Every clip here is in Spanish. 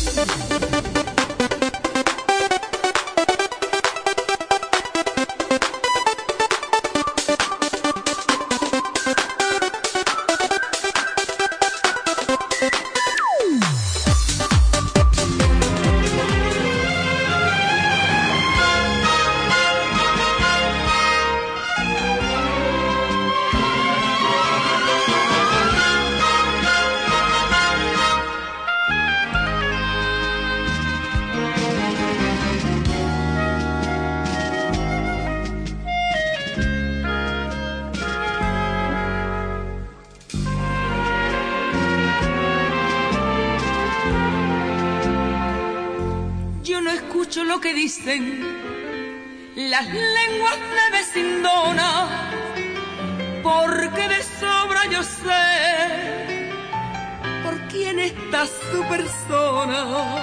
Lo que dicen las lenguas de vecindona, porque de sobra yo sé por quién está su persona.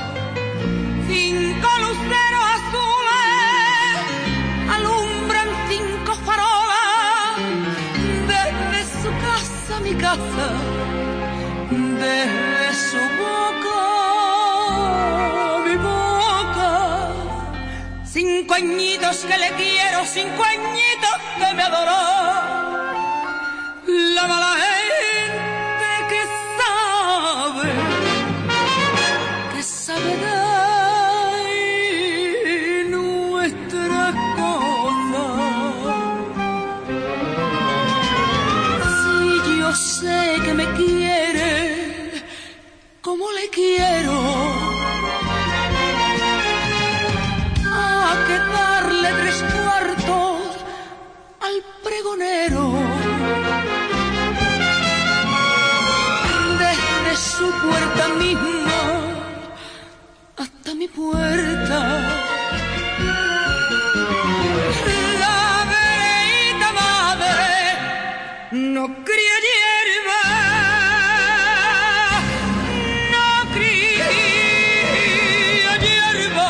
5 luceros azules alumbran 5 farolas desde su casa a mi casa, desde su boca. 5 añitos que le quiero, 5 añitos que me adoró. La mala gente que sabe de nuestras cosas. Si yo sé que me quiere como le quiero, que darle 3/4 al pregonero. Desde su puerta misma hasta mi puerta, la vereíta madre no cría hierba, no cría hierba.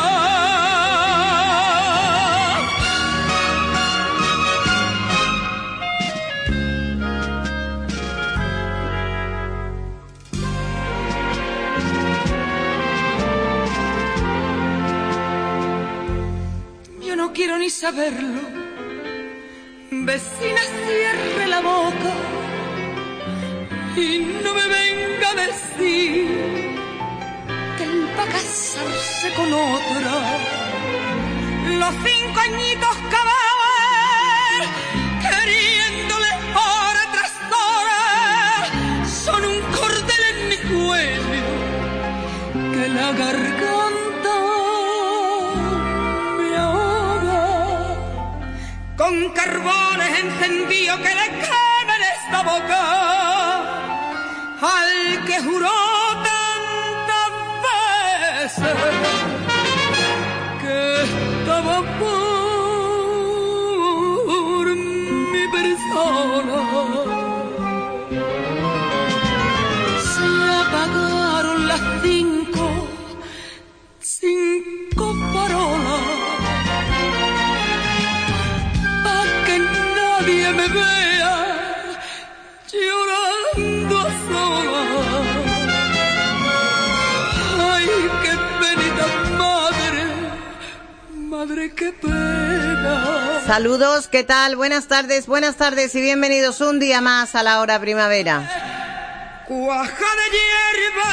No quiero ni saberlo, vecina, cierre la boca y no me venga a decir que él va a casarse con otra. Los 5 añitos cababan queriéndole hora tras hora, son un cordel en mi cuello que la garganta con carbones encendidos que le quemen esta boca al que juró tantas veces que estaba por mi persona. Se apagaron las 5 farolas nadie me vea llorando a solas. Ay, qué penita, madre, qué pena. Saludos, ¿qué tal? Buenas tardes y bienvenidos un día más a la hora primavera. Cuaja de hierba,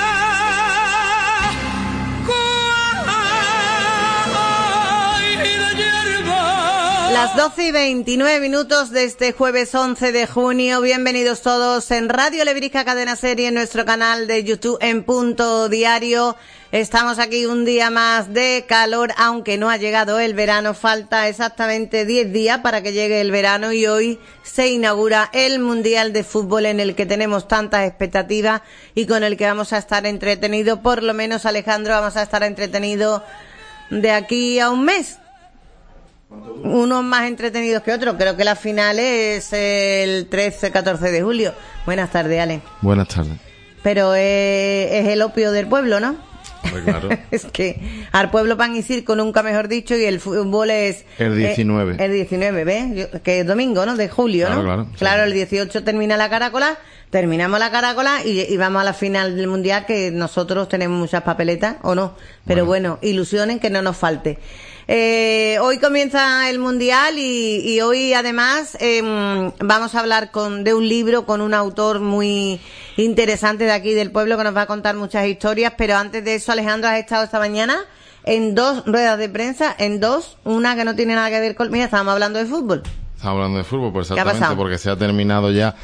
Las 12:29 de este jueves 11 de junio. Bienvenidos todos en Radio Lebrica Cadena Serie, en nuestro canal de YouTube en Punto Diario. Estamos aquí un día más de calor, aunque no ha llegado el verano. Falta exactamente 10 días para que llegue el verano y hoy se inaugura el Mundial de Fútbol, en el que tenemos tantas expectativas y con el que vamos a estar entretenidos. Por lo menos, Alejandro, vamos a estar entretenidos de aquí a un mes. Unos más entretenidos que otros. Creo que la final es el 13-14 de julio. Buenas tardes, Ale. Buenas tardes. Pero es el opio del pueblo, ¿no? Pues claro. Es que al pueblo pan y circo, nunca mejor dicho, y el fútbol es... El 19. El 19, ¿ves? Que es domingo, ¿no? De julio, claro, ¿no? Claro, claro, sí. El 18 termina la caracola, terminamos la caracola y vamos a la final del Mundial, que nosotros tenemos muchas papeletas, o no, pero bueno, ilusiones que no nos falte. Hoy comienza el Mundial y hoy además vamos a hablar de un libro con un autor muy interesante de aquí del pueblo que nos va a contar muchas historias, pero antes de eso, Alejandro, has estado esta mañana en 2 ruedas de prensa, una que no tiene nada que ver con... Mira, estábamos hablando de fútbol. Estamos hablando de fútbol, pues exactamente, porque se ha terminado ya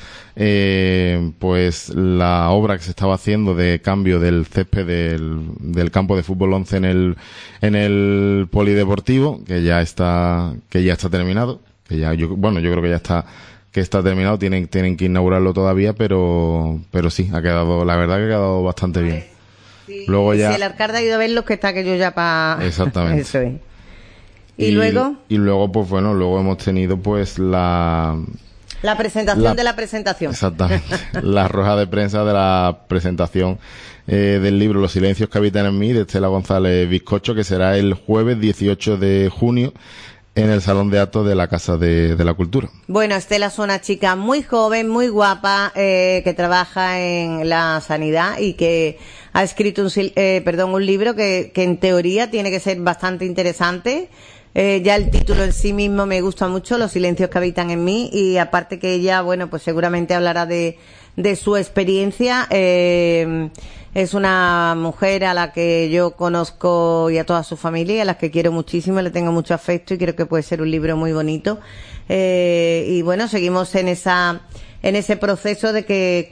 pues la obra que se estaba haciendo de cambio del césped del campo de fútbol 11 en el polideportivo, que ya está terminado, yo creo que ya está terminado, tienen que inaugurarlo todavía, pero sí, la verdad que ha quedado bastante bien. Sí, luego ya, si el alcalde ha ido a verlo, que está aquello ya para... Exactamente. Eso es. ¿Y luego? Y luego, pues bueno, luego hemos tenido pues la presentación de la presentación. Exactamente. La rueda de prensa de la presentación del libro Los silencios que habitan en mí, de Estela González Bizcocho, que será el jueves 18 de junio en el Salón de Actos de la Casa de la Cultura. Bueno, Estela es una chica muy joven, muy guapa, que trabaja en la sanidad y que ha escrito un libro que en teoría tiene que ser bastante interesante. Ya el título en sí mismo me gusta mucho, Los silencios que habitan en mí, y aparte que ella, bueno, pues seguramente hablará de su experiencia. Es una mujer a la que yo conozco y a toda su familia, a las que quiero muchísimo, le tengo mucho afecto y creo que puede ser un libro muy bonito. Y bueno, seguimos en ese proceso de que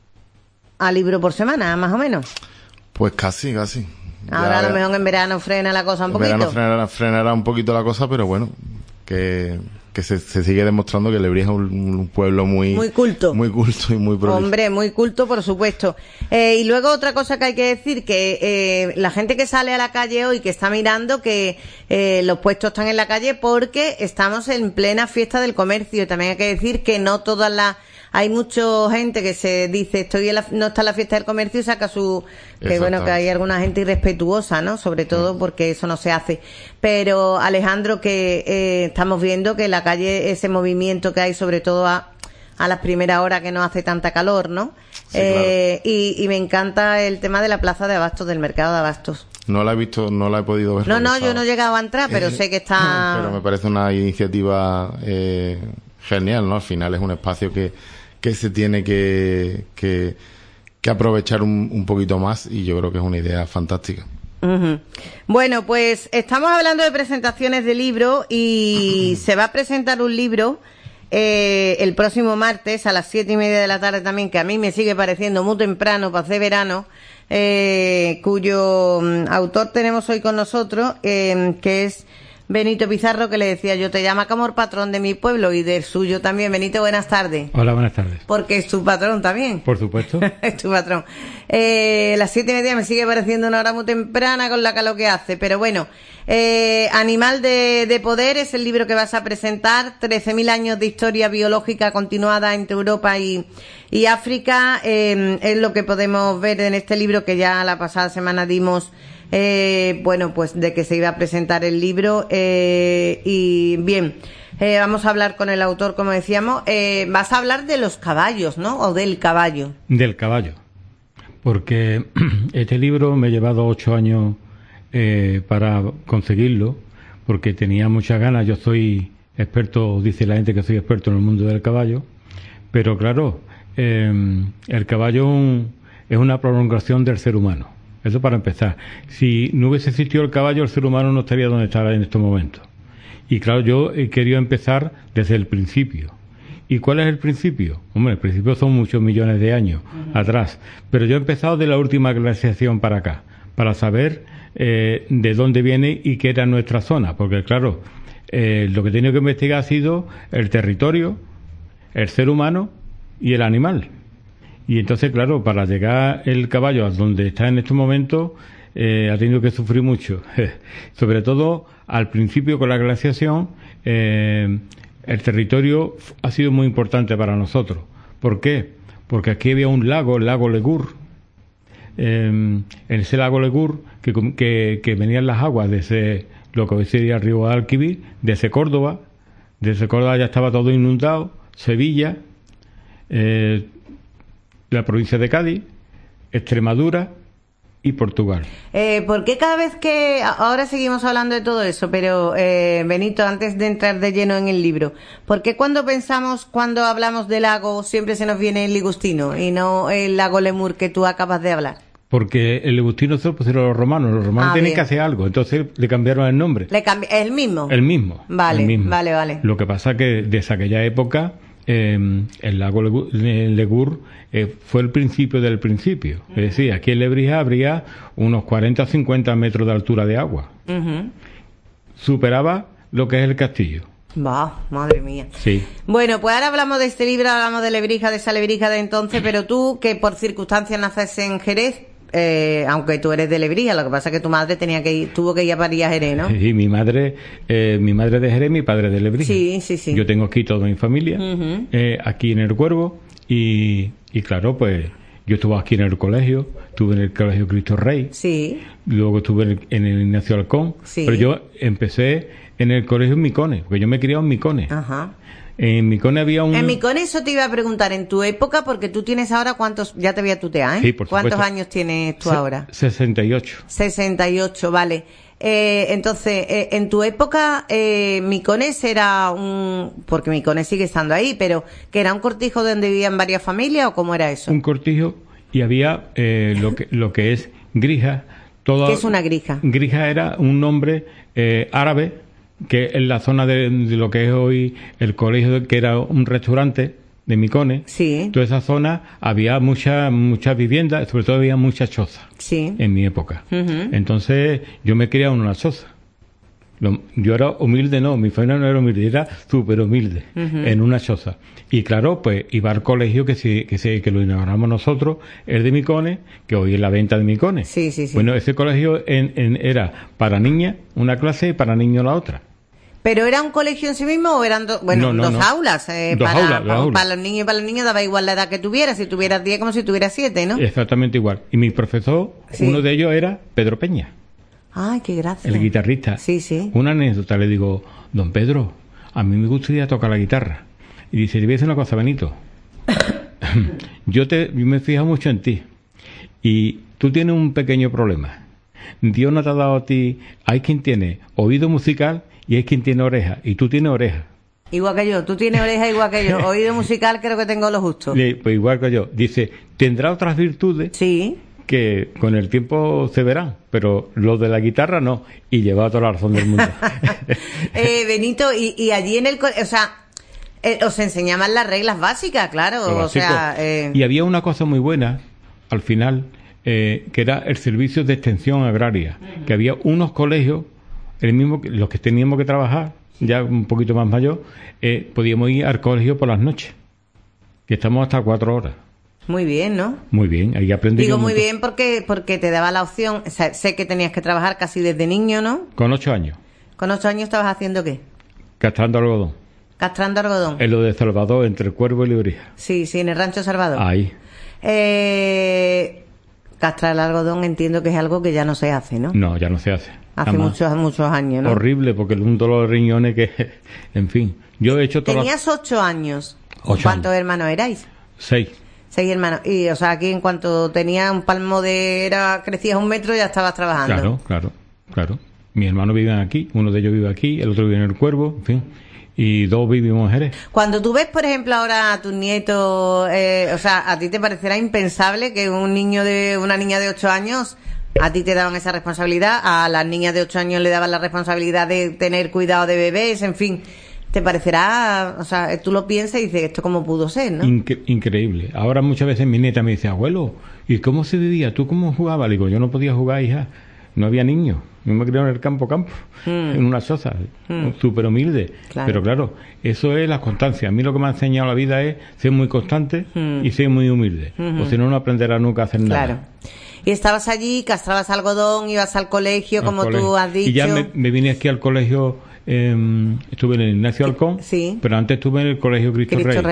a libro por semana, más o menos. Pues casi. Ahora a lo mejor en verano frena la cosa un poquito. En verano frenará un poquito la cosa, pero bueno, que se sigue demostrando que Lebrija es un pueblo muy culto y muy prolijo. Hombre, muy culto, por supuesto. Y luego otra cosa que hay que decir, que la gente que sale a la calle hoy, que está mirando, que los puestos están en la calle porque estamos en plena fiesta del comercio. También hay que decir que no todas hay mucha gente que se dice no está en la fiesta del comercio y saca que bueno, que hay alguna gente irrespetuosa, ¿no? Sobre todo porque eso no se hace. Pero Alejandro, que estamos viendo que en la calle ese movimiento que hay, sobre todo a las primeras horas que no hace tanta calor, ¿no? Sí, claro. Y me encanta el tema de la plaza de abastos, del mercado de abastos. No la he visto, no la he podido ver. No, yo no he llegado a entrar, pero sé que está... Pero me parece una iniciativa genial, ¿no? Al final es un espacio que se tiene que aprovechar un poquito más, y yo creo que es una idea fantástica. Uh-huh. Bueno, pues estamos hablando de presentaciones de libro y se va a presentar un libro el próximo martes a las 7:30 de la tarde también, que a mí me sigue pareciendo muy temprano para hacer verano, cuyo autor tenemos hoy con nosotros, que es Benito Pizarro, que le decía yo, te llama como el patrón de mi pueblo y del suyo también. Benito, buenas tardes. Hola, buenas tardes. Porque es tu patrón también. Por supuesto. Es tu patrón. Las 7:30 me sigue pareciendo una hora muy temprana con la calor que hace, pero bueno. Animal de poder es el libro que vas a presentar. 13.000 años de historia biológica continuada entre Europa y África. Es lo que podemos ver en este libro que ya la pasada semana dimos. Bueno, pues de que se iba a presentar el libro, y bien, vamos a hablar con el autor, como decíamos. Vas a hablar de los caballos, ¿no? O del caballo. Del caballo, porque este libro me ha llevado 8 años para conseguirlo, porque tenía muchas ganas. Yo soy experto, dice la gente que soy experto en el mundo del caballo, pero claro, el caballo es una prolongación del ser humano. Eso para empezar. Si no hubiese existido el caballo, el ser humano no estaría donde está en estos momentos. Y claro, yo he querido empezar desde el principio. ¿Y cuál es el principio? Hombre, el principio son muchos millones de años atrás. Pero yo he empezado de la última glaciación para acá, para saber de dónde viene y qué era nuestra zona. Porque claro, lo que he tenido que investigar ha sido el territorio, el ser humano y el animal. Y entonces, claro, para llegar el caballo a donde está en estos momentos, ha tenido que sufrir mucho. Sobre todo, al principio con la glaciación, el territorio ha sido muy importante para nosotros. ¿Por qué? Porque aquí había un lago, el lago Legur. En ese lago Legur, que venían las aguas de lo que hoy sería el río Guadalquivir, desde Córdoba. Desde Córdoba ya estaba todo inundado, Sevilla, la provincia de Cádiz, Extremadura y Portugal. ¿Por qué cada vez que... Ahora seguimos hablando de todo eso, pero Benito, antes de entrar de lleno en el libro, ¿por qué cuando hablamos del lago siempre se nos viene el Ligustino y no el lago Lemur que tú acabas de hablar? Porque el Ligustino se lo pusieron los romanos tienen bien. que hacer algo, entonces le cambiaron el nombre. ¿El mismo? El mismo. Vale, el mismo. Vale. Lo que pasa que desde aquella época el lago Legur fue el principio del principio. Es decir, aquí en Lebrija habría unos 40 o 50 metros de altura de agua. Superaba lo que es el castillo. Madre mía. Sí. Bueno, pues ahora hablamos de este libro, hablamos de Lebrija, de esa Lebrija de entonces, pero tú, que por circunstancias naces en Jerez, aunque tú eres de Lebrija, lo que pasa es que tu madre tuvo que ir a parir a Jerez, ¿no? Sí, mi madre de Jerez, mi padre de Lebrija. Sí. Yo tengo aquí toda mi familia, aquí en el Cuervo, y claro, pues yo estuve aquí en el colegio, estuve en el colegio Cristo Rey, sí. Luego estuve en el Ignacio Halcón, sí. Pero yo empecé en el colegio Micones, porque yo me he criado en Micones. Ajá. En Micones había un... En Micones, eso te iba a preguntar, en tu época, porque tú tienes ahora cuántos... Ya te voy a tutear, ¿eh? Sí, por supuesto. ¿Cuántos años tienes tú ahora? 68. 68, vale. Entonces, en tu época, Micones era porque Micones sigue estando ahí, pero que era un cortijo donde vivían varias familias, ¿o cómo era eso? Un cortijo, y había lo que es grija. ¿Qué es una grija? Grija era un nombre árabe, que en la zona de lo que es hoy el colegio, que era un restaurante de Micones. Sí. Toda esa zona había muchas viviendas, sobre todo había muchas chozas. Sí. En mi época. Entonces yo me criaba en una choza. Yo era humilde, mi familia no era humilde, era súper humilde, en una choza. Y claro, pues iba al colegio que lo inauguramos nosotros, el de Micones, que hoy es la venta de Micones. Sí. Bueno, ese colegio era para niñas una clase y para niños la otra. ¿Pero era un colegio en sí mismo o eran dos aulas? Dos aulas. Para los niños y para las niñas daba igual la edad que tuvieras, si tuvieras 10 como si tuvieras 7, ¿no? Exactamente igual. Y mi profesor, uno de ellos era Pedro Peña. Ay, qué gracia. El guitarrista. Sí. Una anécdota, le digo, don Pedro, a mí me gustaría tocar la guitarra. Y dice, te voy a decir una cosa, Benito. yo me fijo mucho en ti. Y tú tienes un pequeño problema. Dios no te ha dado a ti... Hay quien tiene oído musical y hay quien tiene oreja. Y tú tienes oreja. Igual que yo. Tú tienes oreja igual que yo. Oído musical creo que tengo lo justo. Pues igual que yo. Dice, tendrá otras virtudes... Sí. Que con el tiempo se verán, pero lo de la guitarra no, y lleva toda la razón del mundo. Benito, y allí en el colegio, o sea, os enseñaban las reglas básicas, claro, o sea... Y había una cosa muy buena, al final, que era el servicio de extensión agraria, que había unos colegios, los que teníamos que trabajar, ya un poquito más mayor, podíamos ir al colegio por las noches, que estamos hasta 4 horas. Muy bien, ¿no? Muy bien, ahí aprendí. Digo muy bien porque te daba la opción, o sea, sé que tenías que trabajar casi desde niño, ¿no? Con 8 años. ¿Con 8 años estabas haciendo qué? Castrando algodón. ¿Castrando algodón? En lo de Salvador, entre el Cuervo y Lebrija. Sí, en el rancho Salvador. Ahí. Castrar el algodón entiendo que es algo que ya no se hace, ¿no? No, ya no se hace. Hace muchos años, ¿no? Horrible, porque es un dolor de riñones que... En fin, yo he hecho todo... Tenías 8 años. 8 ¿Cuántos años. hermanos erais? 6. 6 hermanos. Y, o sea, aquí en cuanto tenía un palmo crecías 1 metro, ya estabas trabajando. Claro. Mis hermanos viven aquí, uno de ellos vive aquí, el otro vive en el Cuervo, en fin. Y 2 vivimos en Jerez. Cuando tú ves, por ejemplo, ahora a tus nietos, o sea, ¿a ti te parecerá impensable que una niña de 8 años, a ti te daban esa responsabilidad, a las niñas de 8 años le daban la responsabilidad de tener cuidado de bebés, en fin? ¿Te parecerá, o sea, tú lo piensas y dices, esto cómo pudo ser, ¿no? Increíble. Ahora muchas veces mi nieta me dice, abuelo, ¿y cómo se vivía? ¿Tú cómo jugabas? Le digo, yo no podía jugar, hija. No había niños. Yo me crié en el campo, en una choza, súper humilde. Claro. Pero claro, eso es la constancia. A mí lo que me ha enseñado la vida es ser muy constante y ser muy humilde. O si no, no aprenderá nunca a hacer nada. Claro. Y estabas allí, castrabas algodón, ibas al colegio, tú has dicho. Y ya me vine aquí al colegio, estuve en el Ignacio Halcón, sí. pero antes estuve en el colegio Cristo Rey.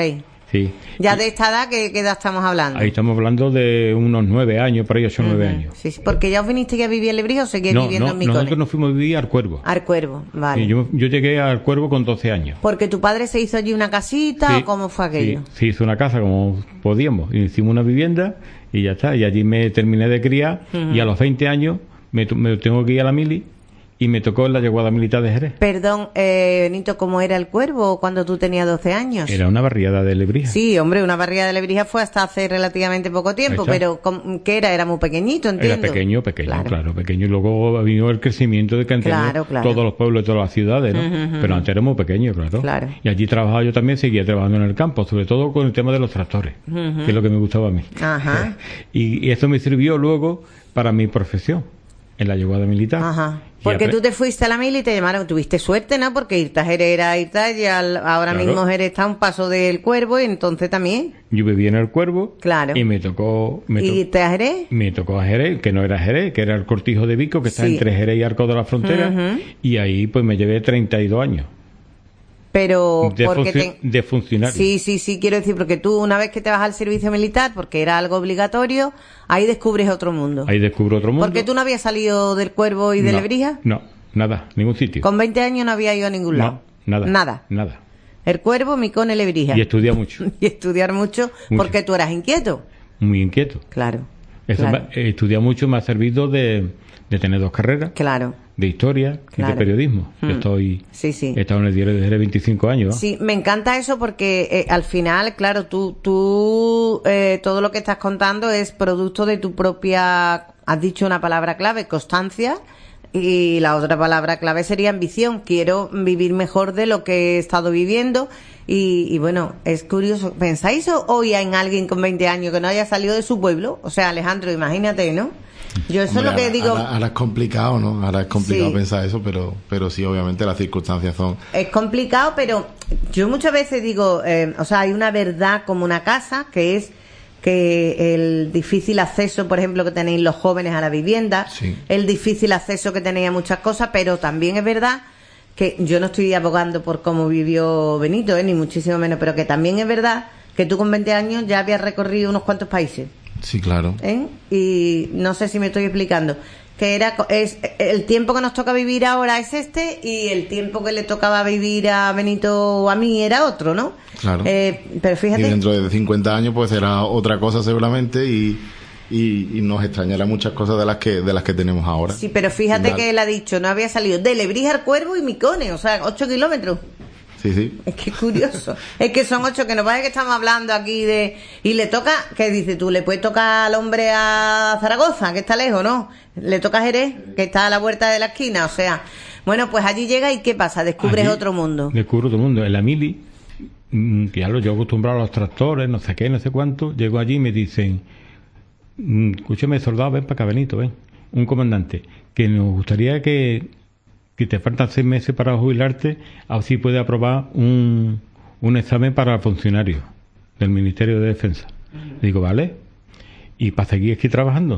Sí. Ya de esta edad, ¿qué edad estamos hablando? Ahí estamos hablando de unos 9 años, por ahí 8 o 9 años. Sí, porque ya os vinisteis a vivir en Lebrija o seguís viviendo en Micones. Nosotros nos fuimos a vivir al Cuervo. Al Cuervo, vale. Sí, yo llegué al Cuervo con 12 años. ¿Porque tu padre se hizo allí una casita o cómo fue aquello? Sí, se hizo una casa como podíamos. Hicimos una vivienda y ya está. Y allí me terminé de criar y a los 20 años me tengo que ir a la mili. Y me tocó en la yeguada militar de Jerez. Perdón, Benito, ¿cómo era el Cuervo cuando tú tenías 12 años? Era una barriada de Lebrija. Sí, hombre, una barriada de Lebrija fue hasta hace relativamente poco tiempo, pero ¿qué era? Era muy pequeñito, entiendo. Era pequeño, claro, pequeño. Y luego vino el crecimiento de que han tenido todos los pueblos de todas las ciudades, ¿no? Pero antes era muy pequeño, claro. Y allí trabajaba yo también, seguía trabajando en el campo, sobre todo con el tema de los tractores, que es lo que me gustaba a mí. Ajá. Y eso me sirvió luego para mi profesión, en la yeguada militar. Ajá. Porque tú te fuiste a la mili y te llamaron, tuviste suerte, ¿no? Porque irte a Jerez era irte, y ahora mismo Jerez está a un paso del Cuervo y entonces también. Yo vivía en el Cuervo. Claro. Y me tocó. ¿Irte a Jerez? Me tocó a Jerez, que no era Jerez, que era el Cortijo de Vico, que está entre Jerez y Arcos de la Frontera. Y ahí pues me llevé 32 años. Pero de funcionario. Sí, quiero decir, porque tú una vez que te vas al servicio militar, porque era algo obligatorio, ahí descubres otro mundo. Ahí descubro otro mundo. ¿Porque tú no habías salido del Cuervo y de Lebrija? No, nada, ningún sitio. ¿Con 20 años no había ido a ningún lado? No, nada. El Cuervo, Micones, Lebrija. Y estudiar mucho. Y estudiar mucho, porque tú eras inquieto. Muy inquieto. Claro. Estudiar mucho me ha servido de tener 2 carreras. Claro. De historia y de periodismo. Yo he estado en el diario desde 25 años, ¿no? Sí, me encanta eso porque al final, claro, tú todo lo que estás contando es producto de tu propia, has dicho una palabra clave, constancia, y la otra palabra clave sería ambición. Quiero vivir mejor de lo que he estado viviendo y bueno, es curioso. ¿Pensáis hoy en alguien con 20 años que no haya salido de su pueblo? O sea, Alejandro, imagínate, ¿no? Yo eso es lo que digo. Ahora es complicado, ¿no? Ahora es complicado pensar eso, pero sí, obviamente las circunstancias son. Es complicado, pero yo muchas veces digo, hay una verdad como una casa, que es que el difícil acceso, por ejemplo, que tenéis los jóvenes a la vivienda, el difícil acceso que tenéis a muchas cosas, pero también es verdad que yo no estoy abogando por cómo vivió Benito, ni muchísimo menos, pero que también es verdad que tú con 20 años ya habías recorrido unos cuantos países. Sí, claro. Y no sé si me estoy explicando. Que es el tiempo que nos toca vivir ahora es y el tiempo que le tocaba vivir a Benito o a mí era otro, ¿no? Claro. Pero fíjate. Y dentro de 50 años pues será otra cosa seguramente y nos extrañará muchas cosas de las que tenemos ahora. Sí, pero fíjate que él ha dicho, no había salido de Lebrija al Cuervo y Micones, 8 kilómetros. Sí. Es que es curioso. Es que son 8, que nos parece que estamos hablando aquí de... Y le toca, ¿qué dices tú? ¿Le puedes tocar al hombre a Zaragoza, que está lejos, no? Le toca a Jerez, que está a la vuelta de la esquina, o sea... Bueno, pues allí llega y ¿qué pasa? Descubres otro mundo. Descubro otro mundo. En la mili, que ya yo acostumbrado a los tractores, no sé qué, no sé cuánto, llego allí y me dicen, escúchame, soldado, ven para acá, Benito, ven. Un comandante, que nos gustaría que te faltan 6 meses para jubilarte, así puede aprobar un examen para funcionarios del Ministerio de Defensa. Digo, vale, y para seguir aquí trabajando.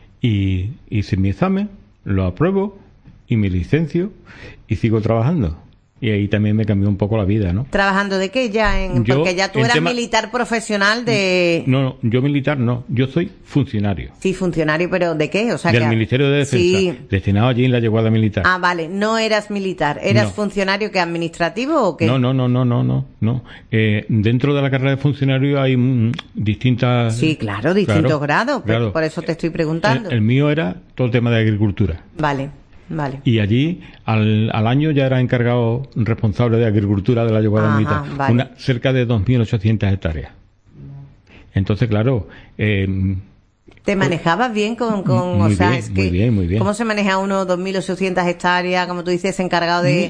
Y hice mi examen, lo apruebo, y me licencio, y sigo trabajando. Y ahí también me cambió un poco la vida, ¿no? ¿Trabajando de qué ya? Porque ya tú eras militar profesional de... No, yo militar no, yo soy funcionario. Sí, funcionario, pero ¿de qué? O sea, del Ministerio de Defensa, destinado allí en la yeguada militar. Ah, vale, no eras militar, ¿eras funcionario que administrativo o qué? No. Dentro de la carrera de funcionario hay distintas... Sí, claro, distintos grados, pero por eso te estoy preguntando. El mío era todo el tema de agricultura. Vale. Y allí al año ya era encargado responsable de agricultura de la yeguada militar, cerca de 2.800 hectáreas. Entonces, claro, ¿te manejabas bien muy bien. ¿Cómo se maneja uno 2.800 hectáreas, como tú dices, encargado de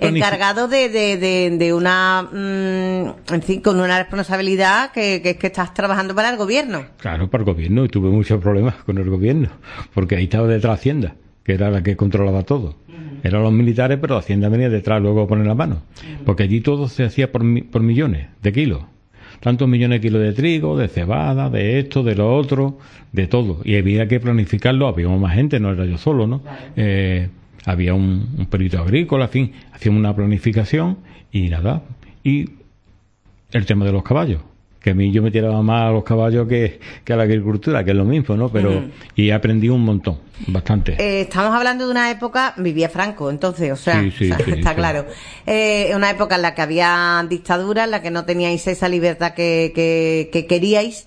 una en fin, con una responsabilidad que estás trabajando para el gobierno? Claro, para el gobierno, y tuve muchos problemas con el gobierno, porque ahí estaba detrás Hacienda, que era la que controlaba todo. Eran los militares, pero Hacienda venía detrás luego a poner la mano. Porque allí todo se hacía por millones de kilos. Tantos millones de kilos de trigo, de cebada, de esto, de lo otro, de todo. Y había que planificarlo, había más gente, no era yo solo, ¿no? Había un perito agrícola, en fin, hacíamos una planificación y nada. Y el tema de los caballos. que a mí yo me tiraba más a los caballos que a la agricultura, que es lo mismo, ¿no? Pero y aprendí un montón, bastante. Estamos hablando de una época, vivía Franco, entonces, o sea, está claro. Una época en la que había dictadura, en la que no teníais esa libertad que queríais,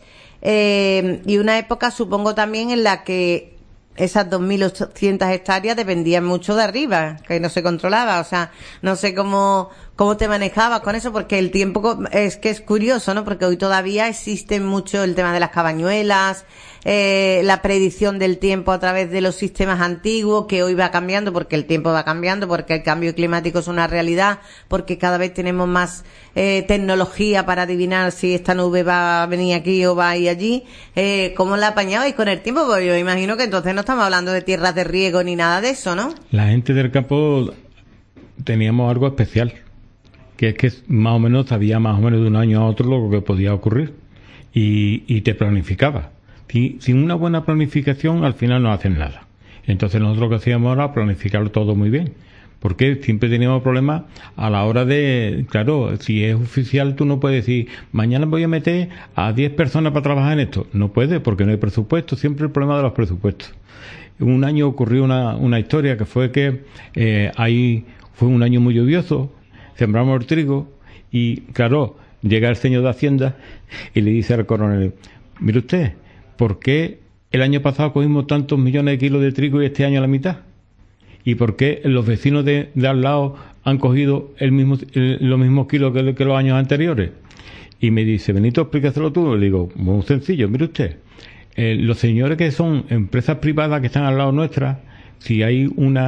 y una época, supongo, también en la que esas 2.800 hectáreas dependían mucho de arriba, que no se controlaba, o sea, no sé cómo te manejabas con eso, porque el tiempo es que es curioso, ¿no? Porque hoy todavía existe mucho el tema de las cabañuelas, la predicción del tiempo a través de los sistemas antiguos, que hoy va cambiando, porque el tiempo va cambiando, porque el cambio climático es una realidad, porque cada vez tenemos más tecnología para adivinar si esta nube va a venir aquí o va a ir allí. ¿Cómo la apañabais con el tiempo? Pues yo imagino que entonces no estamos hablando de tierras de riego ni nada de eso, ¿no? La gente del campo teníamos algo especial, que es que más o menos sabía más o menos de un año a otro lo que podía ocurrir y te planificaba. Sin una buena planificación al final no hacen nada. Entonces nosotros lo que hacíamos era planificarlo todo muy bien, porque siempre teníamos problemas a la hora de, claro, si es oficial tú no puedes decir mañana voy a meter a 10 personas para trabajar en esto. No puedes porque no hay presupuesto, siempre el problema de los presupuestos. Un año ocurrió una historia que fue que ahí fue un año muy lluvioso, sembramos el trigo y, claro, llega el señor de Hacienda y le dice al coronel, mire usted, ¿por qué el año pasado cogimos tantos millones de kilos de trigo y este año la mitad? ¿Y por qué los vecinos de al lado han cogido los mismos kilos que los años anteriores? Y me dice, Benito, explícaselo tú. Le digo, muy sencillo, mire usted, los señores que son empresas privadas que están al lado nuestra, si hay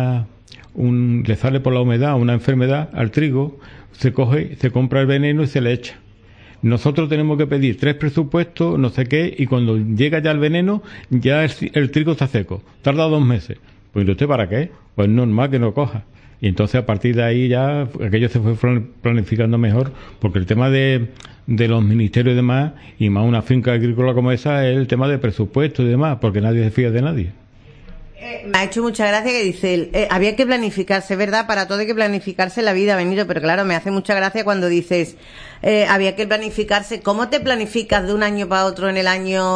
le sale por la humedad una enfermedad al trigo, se coge, se compra el veneno y se le echa. Nosotros tenemos que pedir 3 presupuestos, no sé qué, y cuando llega ya el veneno, ya el trigo está seco. Tarda 2 meses. Pues ¿y usted para qué? Pues normal que no coja. Y entonces a partir de ahí ya aquello se fue planificando mejor, porque el tema de los ministerios y demás, y más una finca agrícola como esa, es el tema de presupuesto y demás, porque nadie se fía de nadie. Me ha hecho mucha gracia que dice, había que planificarse, ¿verdad? Para todo hay que planificarse la vida, Benito, pero claro, me hace mucha gracia cuando dices, había que planificarse. ¿Cómo te planificas de un año para otro en el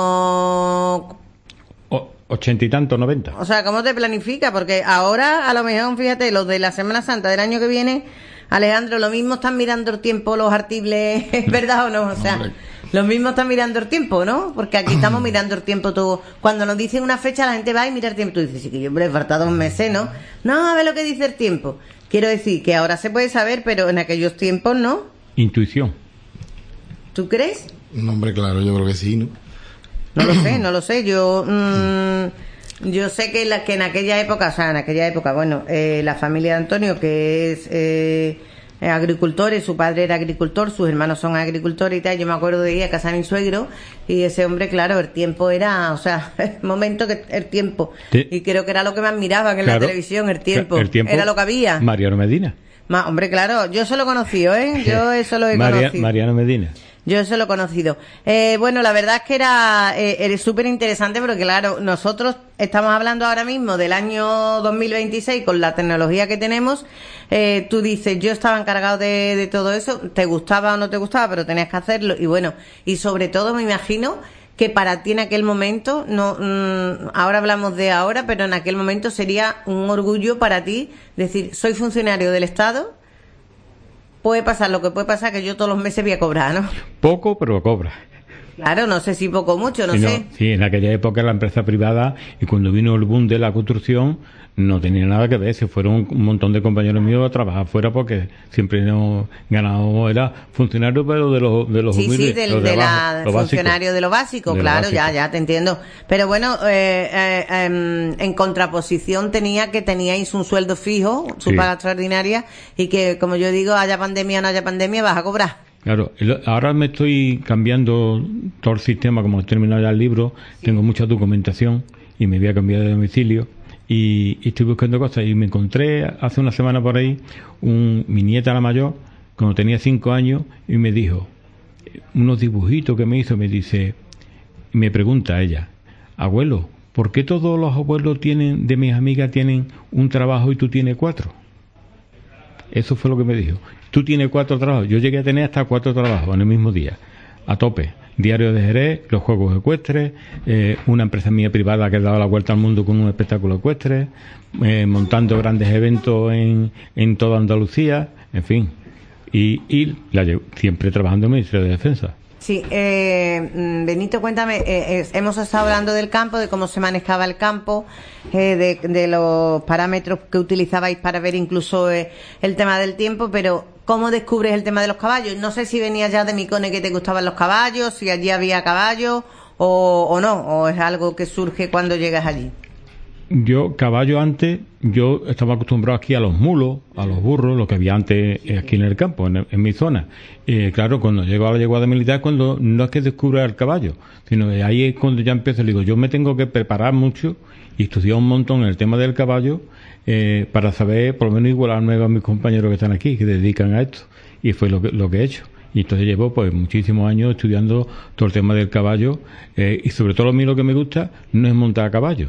año 80 y tanto, 90? O sea, ¿cómo te planificas? Porque ahora, a lo mejor, fíjate, los de la Semana Santa del año que viene, Alejandro, lo mismo están mirando el tiempo los artibles, ¿verdad o no? O sea, hombre, lo mismo están mirando el tiempo, ¿no? Porque aquí estamos mirando el tiempo todo. Cuando nos dicen una fecha, la gente va y mira el tiempo. Tú dices, sí, que yo, hombre, falta 2 meses, ¿no? No, a ver lo que dice el tiempo. Quiero decir que ahora se puede saber, pero en aquellos tiempos, ¿no? Intuición. ¿Tú crees? No, hombre, claro, yo creo que sí, ¿no? No lo sé. Yo sé que en aquella época, bueno, la familia de Antonio, que es agricultores, su padre era agricultor, sus hermanos son agricultores y tal. Yo me acuerdo de ir a casa de mi suegro y ese hombre, claro, el tiempo era, o sea, el momento que el tiempo. Sí. Y creo que era lo que más miraban en la televisión, el tiempo era lo que había. Mariano Medina. Hombre, claro, yo eso lo he conocido, ¿eh? Yo eso lo he conocido. Mariano Medina. Yo eso lo he conocido. Bueno, la verdad es que era súper interesante porque, claro, nosotros estamos hablando ahora mismo del año 2026 con la tecnología que tenemos. Tú dices, yo estaba encargado de todo eso, te gustaba o no te gustaba, pero tenías que hacerlo. Y bueno, y sobre todo me imagino que para ti en aquel momento, ahora hablamos de ahora, pero en aquel momento sería un orgullo para ti decir, soy funcionario del Estado. Puede pasar lo que puede pasar, que yo todos los meses voy a cobrar, ¿no? Poco, pero cobra. Claro, no sé si poco o mucho, no sé. Sí, en aquella época la empresa privada, y cuando vino el boom de la construcción, no tenía nada que ver. Se fueron un montón de compañeros míos a trabajar fuera porque siempre no ganábamos, era funcionario, pero de los humildes. Sí, funcionario de lo básico, claro, ya te entiendo. Pero bueno, en contraposición teníais un sueldo fijo, su paga extraordinaria, y que, como yo digo, haya pandemia o no haya pandemia, vas a cobrar. Claro, ahora me estoy cambiando todo el sistema, como he terminado ya el libro, tengo mucha documentación y me voy a cambiar de domicilio y estoy buscando cosas y me encontré hace una semana por ahí mi nieta la mayor, cuando tenía 5 años, y me dijo unos dibujitos que me hizo, me pregunta a ella, abuelo, ¿por qué todos los abuelos de mis amigas tienen un trabajo y tú tienes 4? Eso fue lo que me dijo. Tú tienes 4 trabajos. Yo llegué a tener hasta 4 trabajos en el mismo día, a tope. Diario de Jerez, los Juegos Ecuestres, una empresa mía privada que daba la vuelta al mundo con un espectáculo ecuestre, montando grandes eventos en toda Andalucía, en fin, y siempre trabajando en el Ministerio de Defensa. Sí, Benito, cuéntame, hemos estado hablando del campo, de cómo se manejaba el campo, de los parámetros que utilizabais para ver incluso el tema del tiempo, pero ¿cómo descubres el tema de los caballos? No sé si venías ya de Micone que te gustaban los caballos, si allí había caballos o no, o es algo que surge cuando llegas allí. Yo, caballo antes, yo estaba acostumbrado aquí a los mulos, a los burros, lo que había antes aquí en el campo, en mi zona. Claro, cuando llego a la yeguada militar, cuando no es que descubra el caballo, sino que ahí es cuando ya empiezo, digo, yo me tengo que preparar mucho y estudiar un montón el tema del caballo para saber, por lo menos igualarme a mis compañeros que están aquí, que se dedican a esto. Y fue lo que he hecho. Y entonces llevo pues muchísimos años estudiando todo el tema del caballo y sobre todo a mí lo que me gusta no es montar a caballo.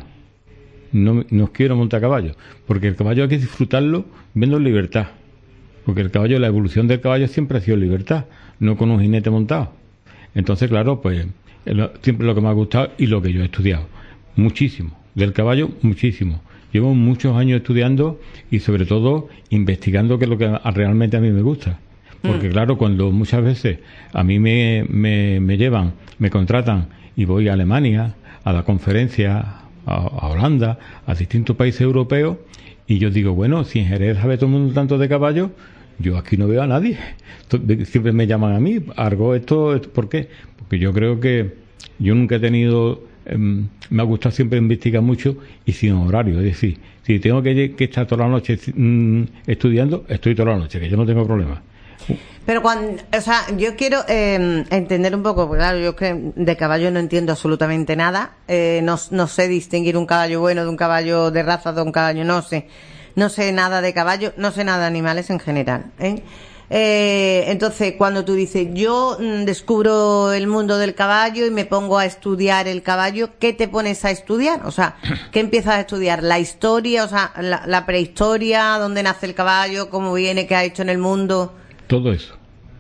No quiero montar a caballo, porque el caballo hay que disfrutarlo viendo en libertad, porque el caballo, la evolución del caballo siempre ha sido libertad, no con un jinete montado. Entonces, claro, pues siempre lo que me ha gustado y lo que yo he estudiado, muchísimo, del caballo muchísimo. Llevo muchos años estudiando y sobre todo investigando qué es lo que realmente a mí me gusta. Porque claro, cuando muchas veces a mí me llevan, me contratan y voy a Alemania, a la conferencia, a Holanda, a distintos países europeos, y yo digo, bueno, si en Jerez sabe todo el mundo tanto de caballos, yo aquí no veo a nadie. Siempre me llaman a mí, Argo, esto, ¿por qué? Porque yo creo que yo nunca he tenido, me ha gustado siempre investigar mucho y sin horario, es decir, si tengo que estar toda la noche estudiando, estoy toda la noche, que yo no tengo problema. Pero yo quiero entender un poco, porque claro, yo que de caballo no entiendo absolutamente nada, no sé distinguir un caballo bueno de un caballo de raza, de un caballo, no sé nada de caballo, no sé nada de animales en general, entonces cuando tú dices, yo descubro el mundo del caballo y me pongo a estudiar el caballo, ¿qué te pones a estudiar? O sea, ¿qué empiezas a estudiar? ¿La historia, la prehistoria, dónde nace el caballo, cómo viene, qué ha hecho en el mundo? Todo eso,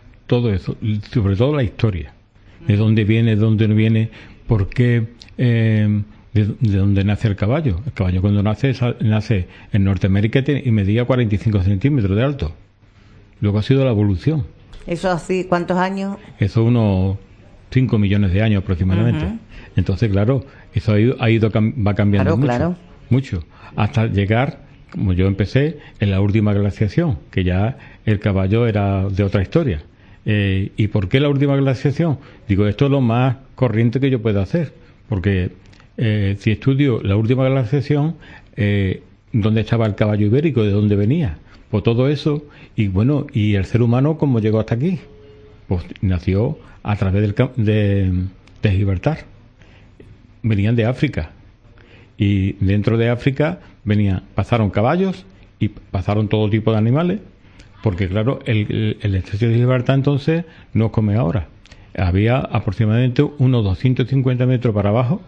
sobre todo la historia, de dónde viene, de dónde no viene, por qué, de dónde nace el caballo. El caballo cuando nace en Norteamérica y medía 45 centímetros de alto. Luego ha sido la evolución. ¿Eso hace cuántos años? Eso unos 5 millones de años aproximadamente. Entonces, claro, eso va cambiando mucho, hasta llegar, como yo empecé, en la última glaciación, que ya el caballo era de otra historia. ¿Y por qué la última glaciación? Digo, esto es lo más corriente que yo puedo hacer, porque si estudio la última glaciación, ¿dónde estaba el caballo ibérico? ¿De dónde venía? Pues todo eso, y bueno, ¿y el ser humano cómo llegó hasta aquí? Pues nació a través de Gibraltar. Venían de África, y dentro de África pasaron caballos y pasaron todo tipo de animales, porque claro, el estrecho de Gibraltar entonces no es como ahora. Había aproximadamente unos 250 metros para abajo,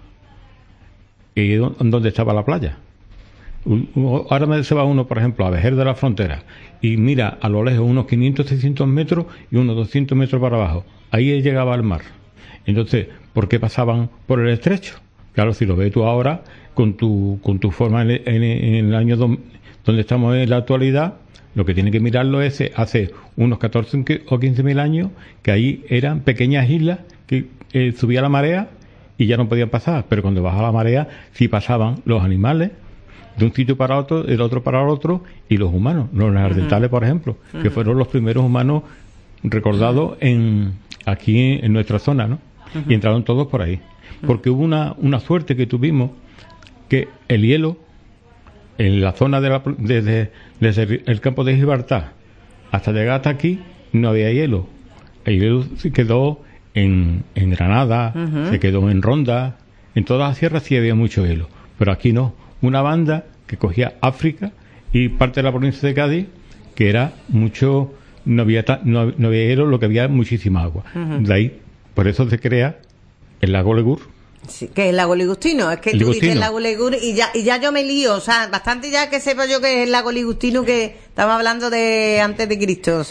y donde estaba la playa. Ahora se va uno, por ejemplo, a Vejer de la Frontera y mira a lo lejos unos 500-600 metros y unos 200 metros para abajo. Ahí llegaba al mar. Entonces, ¿por qué pasaban por el estrecho? Claro, si lo ves tú ahora con tu forma en el año donde estamos en la actualidad, lo que tiene que mirarlo es hace unos 14 o 15 mil años, que ahí eran pequeñas islas que subía la marea y ya no podían pasar, pero cuando bajaba la marea sí pasaban los animales de un sitio para otro, del otro para el otro, y los humanos, los neandertales, por ejemplo, que fueron los primeros humanos recordados aquí en nuestra zona, ¿no? Y entraron todos por ahí. Porque hubo una suerte que tuvimos, que el hielo, en la zona desde el campo de Gibraltar hasta llegar hasta aquí, no había hielo. El hielo se quedó en Granada, se quedó en Ronda, en todas las sierras sí había mucho hielo, pero aquí no. Una banda que cogía África y parte de la provincia de Cádiz, que era mucho, no había hielo, lo que había muchísima agua. De ahí, por eso se crea el lago Legur. Sí, que es el lago Ligustino, es que tú dices el lago Legur y ya yo me lío, o sea, bastante ya que sepa yo que es el lago Ligustino, que estamos hablando de antes de Cristo, o sea.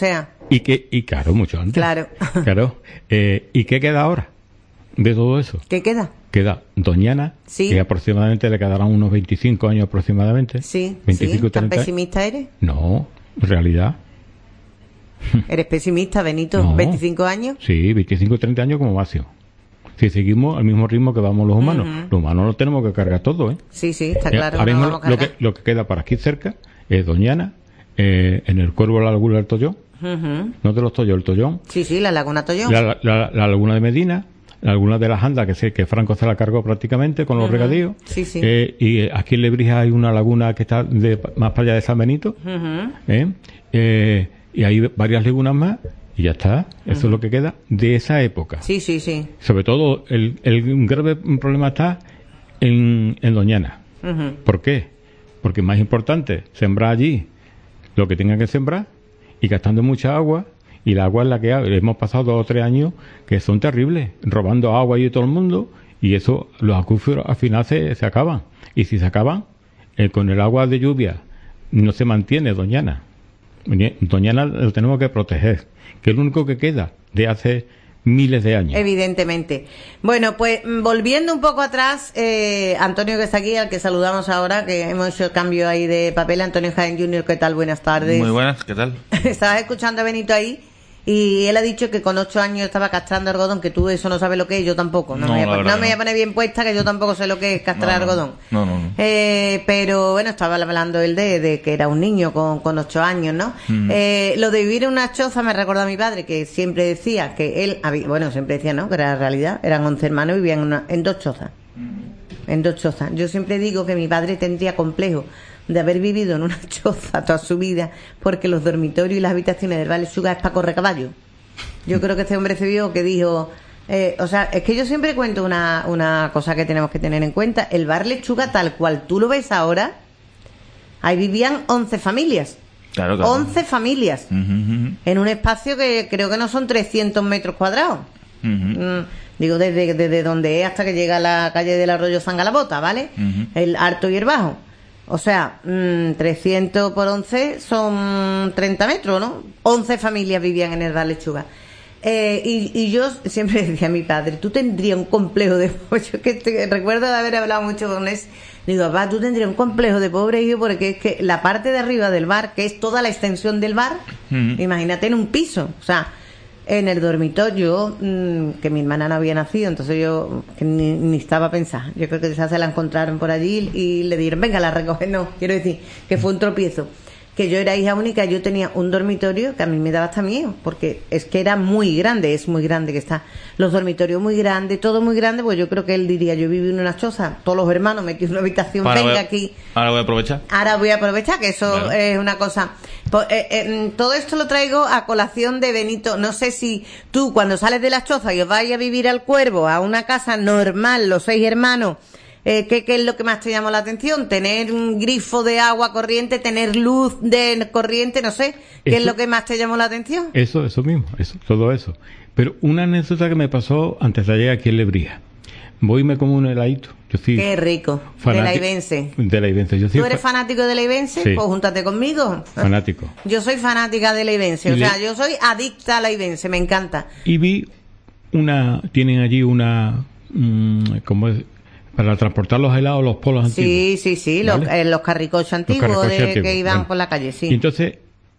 Y claro, mucho antes. Claro. Claro. ¿Y qué queda ahora de todo eso? ¿Qué queda? Queda Doñana, sí. Que aproximadamente le quedarán unos 25 años aproximadamente. Sí, 25, sí. ¿Tan 30. pesimista eres? No, en realidad. ¿Eres pesimista, Benito? No. ¿25 años? Sí, 25 30 años como máximo. Si seguimos al mismo ritmo que vamos los humanos. Los humanos lo tenemos que cargar todo, ¿eh? Sí, está claro. Ahora mismo lo que queda para aquí cerca es Doñana, en el Cuervo la Laguna del Tollón. No de los Tollón, el Tollón. Sí, la Laguna Tollón. La Laguna de Medina, la Laguna de las Andas, que sé que Franco se la cargó prácticamente con los regadíos. Sí. Y aquí en Lebrija hay una laguna que está más para allá de San Benito. Y hay varias lagunas más. Y ya está. Eso es lo que queda de esa época. Sí. Sobre todo, el grave problema está en Doñana. ¿Por qué? Porque es más importante sembrar allí lo que tengan que sembrar y gastando mucha agua. Y la agua es la que hemos pasado 2 o 3 años que son terribles, robando agua ahí de todo el mundo. Y eso, los acuíferos al final se acaban. Y si se acaban, con el agua de lluvia no se mantiene Doñana. Doñana lo tenemos que proteger, que es lo único que queda de hace miles de años. Evidentemente. Bueno, pues volviendo un poco atrás, Antonio, que está aquí, al que saludamos ahora, que hemos hecho el cambio ahí de papel. Antonio Jaén Jr., ¿qué tal? Buenas tardes. Muy buenas, ¿qué tal? Estabas escuchando a Benito ahí y él ha dicho que con 8 años estaba castrando algodón, que tú eso no sabes lo que es, yo tampoco. No me voy a poner bien puesta, que yo tampoco sé lo que es castrar algodón. No. Pero bueno, estaba hablando él de que era un niño con 8 años, ¿no? Lo de vivir en una choza me recuerda a mi padre, que siempre decía que él, siempre decía, ¿no? Que era la realidad, eran 11 hermanos y vivían en 2 chozas. En 2 chozas. Yo siempre digo que mi padre tendría complejo de haber vivido en una choza toda su vida, porque los dormitorios y las habitaciones del Val Lechuga es para correr caballo. Yo creo que este hombre se vio que dijo, es que yo siempre cuento una cosa que tenemos que tener en cuenta. El Bar Lechuga, tal cual tú lo ves ahora, ahí vivían 11 familias. Claro. 11 familias. En un espacio que creo que no son 300 metros cuadrados. Digo, desde donde es hasta que llega a la calle del Arroyo Zangalabota, ¿vale? El alto y el bajo. O sea, 300 por 11 son 30 metros, ¿no? 11 familias vivían en el Bar Lechuga. Y yo siempre decía a mi padre, tú tendrías un complejo de pobre. Yo que recuerdo de haber hablado mucho con él. Digo, papá, tú tendrías un complejo de pobre, hijo, porque es que la parte de arriba del bar, que es toda la extensión del bar, imagínate en un piso. O sea, en el dormitorio, que mi hermana no había nacido, entonces yo que ni estaba a pensar. Yo creo que quizás se la encontraron por allí y le dijeron, venga, la recoge. No, quiero decir que fue un tropiezo. Que yo era hija única, yo tenía un dormitorio que a mí me daba hasta miedo, porque es que era muy grande, es muy grande que está. Los dormitorios muy grandes, todo muy grande, pues yo creo que él diría, yo viví en una choza, todos los hermanos, metí en una habitación, aquí. Ahora voy a aprovechar. Que eso claro. Es una cosa. Pues, todo esto lo traigo a colación de Benito. No sé si tú, cuando sales de la choza y os vais a vivir al Cuervo, a una casa normal, los 6 hermanos, ¿qué es lo que más te llamó la atención? ¿Tener un grifo de agua corriente? ¿Tener luz de corriente? No sé. ¿Qué es lo que más te llamó la atención? Eso mismo, todo eso. Pero una anécdota que me pasó antes de llegar aquí en Lebrija. Voy y me como un heladito. Yo soy qué rico. De la Ibense. ¿Tú eres fanático de la Ibense? Sí. Pues júntate conmigo. Fanático. Yo soy fanática de la Ibense. O sea, yo soy adicta a la Ibense. Me encanta. Y vi tienen allí una... ¿cómo es? Para transportar los helados, los polos antiguos. Sí, ¿vale? Los carricoches antiguos que iban por la calle, sí. Y entonces,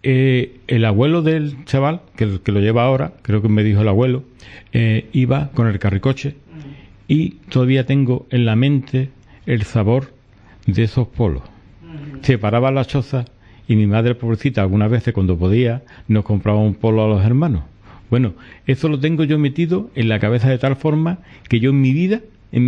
el abuelo del chaval, que lo lleva ahora, creo que me dijo el abuelo, iba con el carricoche y todavía tengo en la mente el sabor de esos polos. Se paraba la choza y mi madre, pobrecita, algunas veces cuando podía, nos compraba un polo a los hermanos. Bueno, eso lo tengo yo metido en la cabeza de tal forma que yo en mi vida,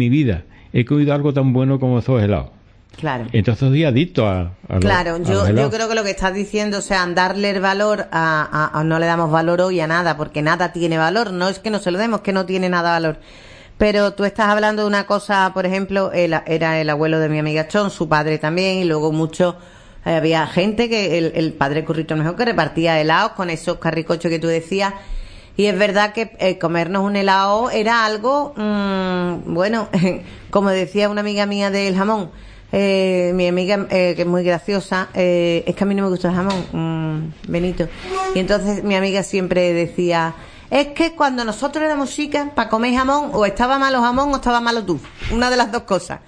he comido algo tan bueno como esos helados. Claro. Entonces soy adicto a claro, los yo creo que lo que estás diciendo, o sea, darle el valor no le damos valor hoy a nada, porque nada tiene valor. No es que no se lo demos, que no tiene nada valor. Pero tú estás hablando de una cosa, por ejemplo, era el abuelo de mi amiga Chon, su padre también, y luego había gente que el padre Currito mejor que repartía helados con esos carricochos que tú decías. Y es verdad que comernos un helado era algo, bueno, como decía una amiga mía del jamón, Mi amiga, que es muy graciosa, es que a mí no me gusta el jamón, Benito. Y entonces mi amiga siempre decía, es que cuando nosotros éramos chicas, para comer jamón, o estaba malo jamón o estaba malo tú. Una de las dos cosas.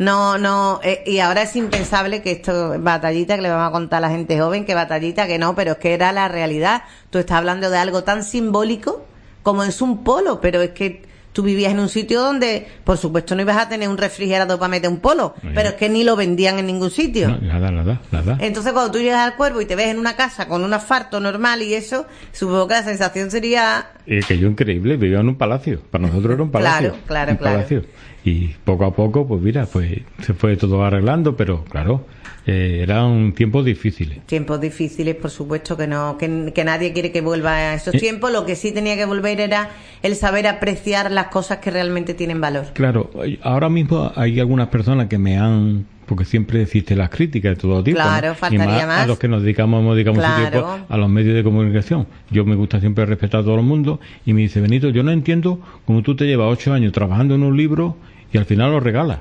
Y ahora es impensable que esto, batallita, que le vamos a contar a la gente joven, que batallita, que no, pero es que era la realidad. Tú estás hablando de algo tan simbólico como es un polo, pero es que tú vivías en un sitio donde, por supuesto, no ibas a tener un refrigerador para meter un polo, pero es que ni lo vendían en ningún sitio. No, nada. Entonces, cuando tú llegas al Cuervo y te ves en una casa con un asfalto normal y eso, supongo que la sensación sería... que yo increíble, vivía en un palacio. Para nosotros era un palacio. Claro. Palacio. Y poco a poco, pues mira, pues se fue todo arreglando, pero claro... eran tiempos difíciles. Tiempos difíciles, por supuesto que no, que nadie quiere que vuelva a esos tiempos. Lo que sí tenía que volver era el saber apreciar las cosas que realmente tienen valor. Claro, ahora mismo hay algunas personas que me han, porque siempre existen las críticas de todo tipo, claro, ¿no? faltaría más a los que nos dedicamos claro. tiempo a los medios de comunicación. Yo me gusta siempre respetar a todo el mundo y me dice, Benito, yo no entiendo cómo tú te llevas 8 años trabajando en un libro y al final lo regalas.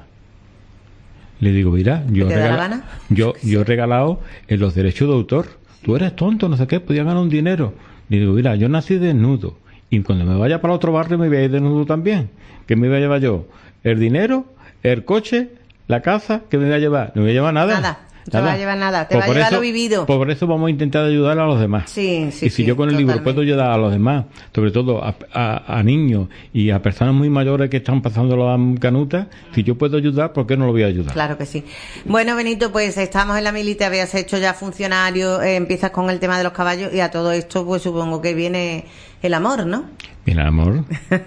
Le digo, mira, yo he regalado en los derechos de autor. Tú eres tonto, no sé qué, podía ganar un dinero. Le digo, mira, yo nací desnudo. Y cuando me vaya para otro barrio me voy a ir desnudo también. ¿Qué me voy a llevar yo? ¿El dinero? ¿El coche? ¿La casa? ¿Qué me voy a llevar? No me voy a llevar nada. No te va a llevar nada, te va a llevar lo vivido. Por eso vamos a intentar ayudar a los demás. Sí, y si yo con el libro puedo ayudar a los demás, sobre todo a niños y a personas muy mayores que están pasando las canutas, si yo puedo ayudar, ¿por qué no lo voy a ayudar? Claro que sí. Bueno, Benito, pues estamos en la milita, habías hecho ya funcionario, empiezas con el tema de los caballos y a todo esto pues supongo que viene el amor, ¿no? Viene el amor.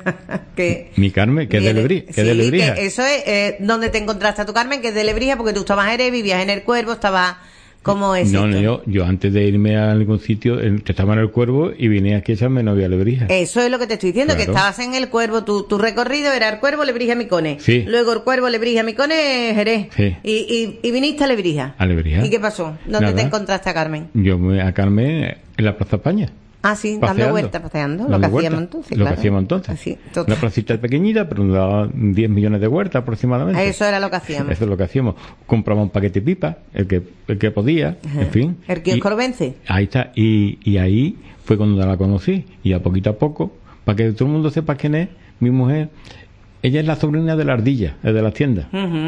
Mi Carmen, que es de Lebrija. Que eso es donde te encontraste a tu Carmen, que es de Lebrija, porque tú estabas en Jerez, vivías en el Cuervo, estabas... ¿Cómo es esto? No, yo antes de irme a algún sitio, estaba en el Cuervo y vine aquí a echarme novia a Lebrija. Eso es lo que te estoy diciendo, claro. Que estabas en el Cuervo, tu recorrido era el Cuervo, Lebrija, Micones. Sí. Luego el Cuervo, Lebrija, Micones, Jerez. Sí. Y viniste a Lebrija. A Lebrija. ¿Y qué pasó? ¿Dónde te encontraste a Carmen? Yo a Carmen en la Plaza España. Ah, sí, dando vueltas, paseando, lo que hacíamos entonces. Lo que hacíamos entonces. Así, una placita pequeñita, pero nos daba 10 millones de huertas aproximadamente. Eso era lo que hacíamos. Eso es lo que hacíamos. Compramos un paquete de pipa, el que podía, en fin. El kiosco Orbense. Ahí está, y ahí fue cuando la conocí. Y a poco, para que todo el mundo sepa quién es, mi mujer, ella es la sobrina de la ardilla, de las tiendas.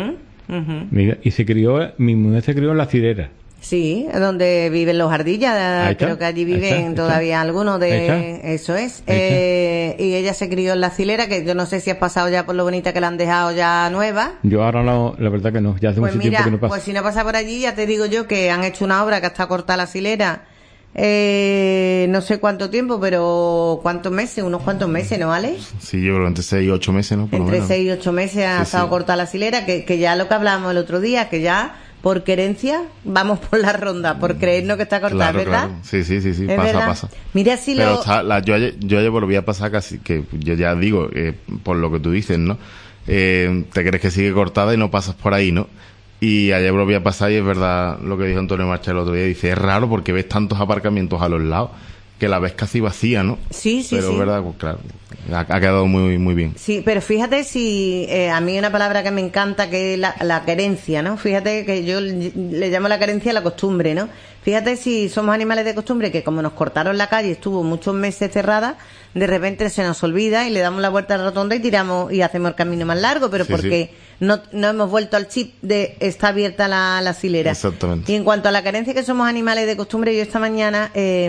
Y mi mujer se crió en la Cirera. Sí, donde viven los ardillas, creo que allí viven todavía algunos de... Eso es. Y ella se crió en la Cilera, que yo no sé si has pasado ya por lo bonita que la han dejado ya nueva. Yo ahora no, la verdad que no, ya hace mucho tiempo que no paso. Pues si no pasa por allí, ya te digo yo que han hecho una obra que está cortada la Cilera. No sé cuánto tiempo, pero ¿cuántos meses? Unos cuantos meses, ¿no, Ale? Sí, yo creo entre 6 y 8 meses, ¿no? Entre 6 y 8 meses ha estado cortada la Cilera, que ya lo que hablábamos el otro día, que ya... Por querencia, vamos por la ronda, por creernos que está cortada, claro, ¿verdad? Claro. Sí, pasa. Mira si pero yo ayer volví a pasar casi, que yo ya digo, por lo que tú dices, ¿no? Te crees que sigue cortada y no pasas por ahí, ¿no? Y ayer volví a pasar y es verdad lo que dijo Antonio Marcha el otro día, dice, es raro porque ves tantos aparcamientos a los lados que la ves casi vacía, ¿no? Sí. Pero es verdad, pues claro, ha quedado muy muy bien. Sí, pero fíjate si a mí una palabra que me encanta que es la querencia, ¿no? Fíjate que yo le llamo la querencia a la costumbre, ¿no? Fíjate si somos animales de costumbre que como nos cortaron la calle, estuvo muchos meses cerrada, de repente se nos olvida y le damos la vuelta a la rotonda y tiramos y hacemos el camino más largo, pero porque no hemos vuelto al chip de está abierta la Cilera. Exactamente. Y en cuanto a la querencia que somos animales de costumbre, yo esta mañana...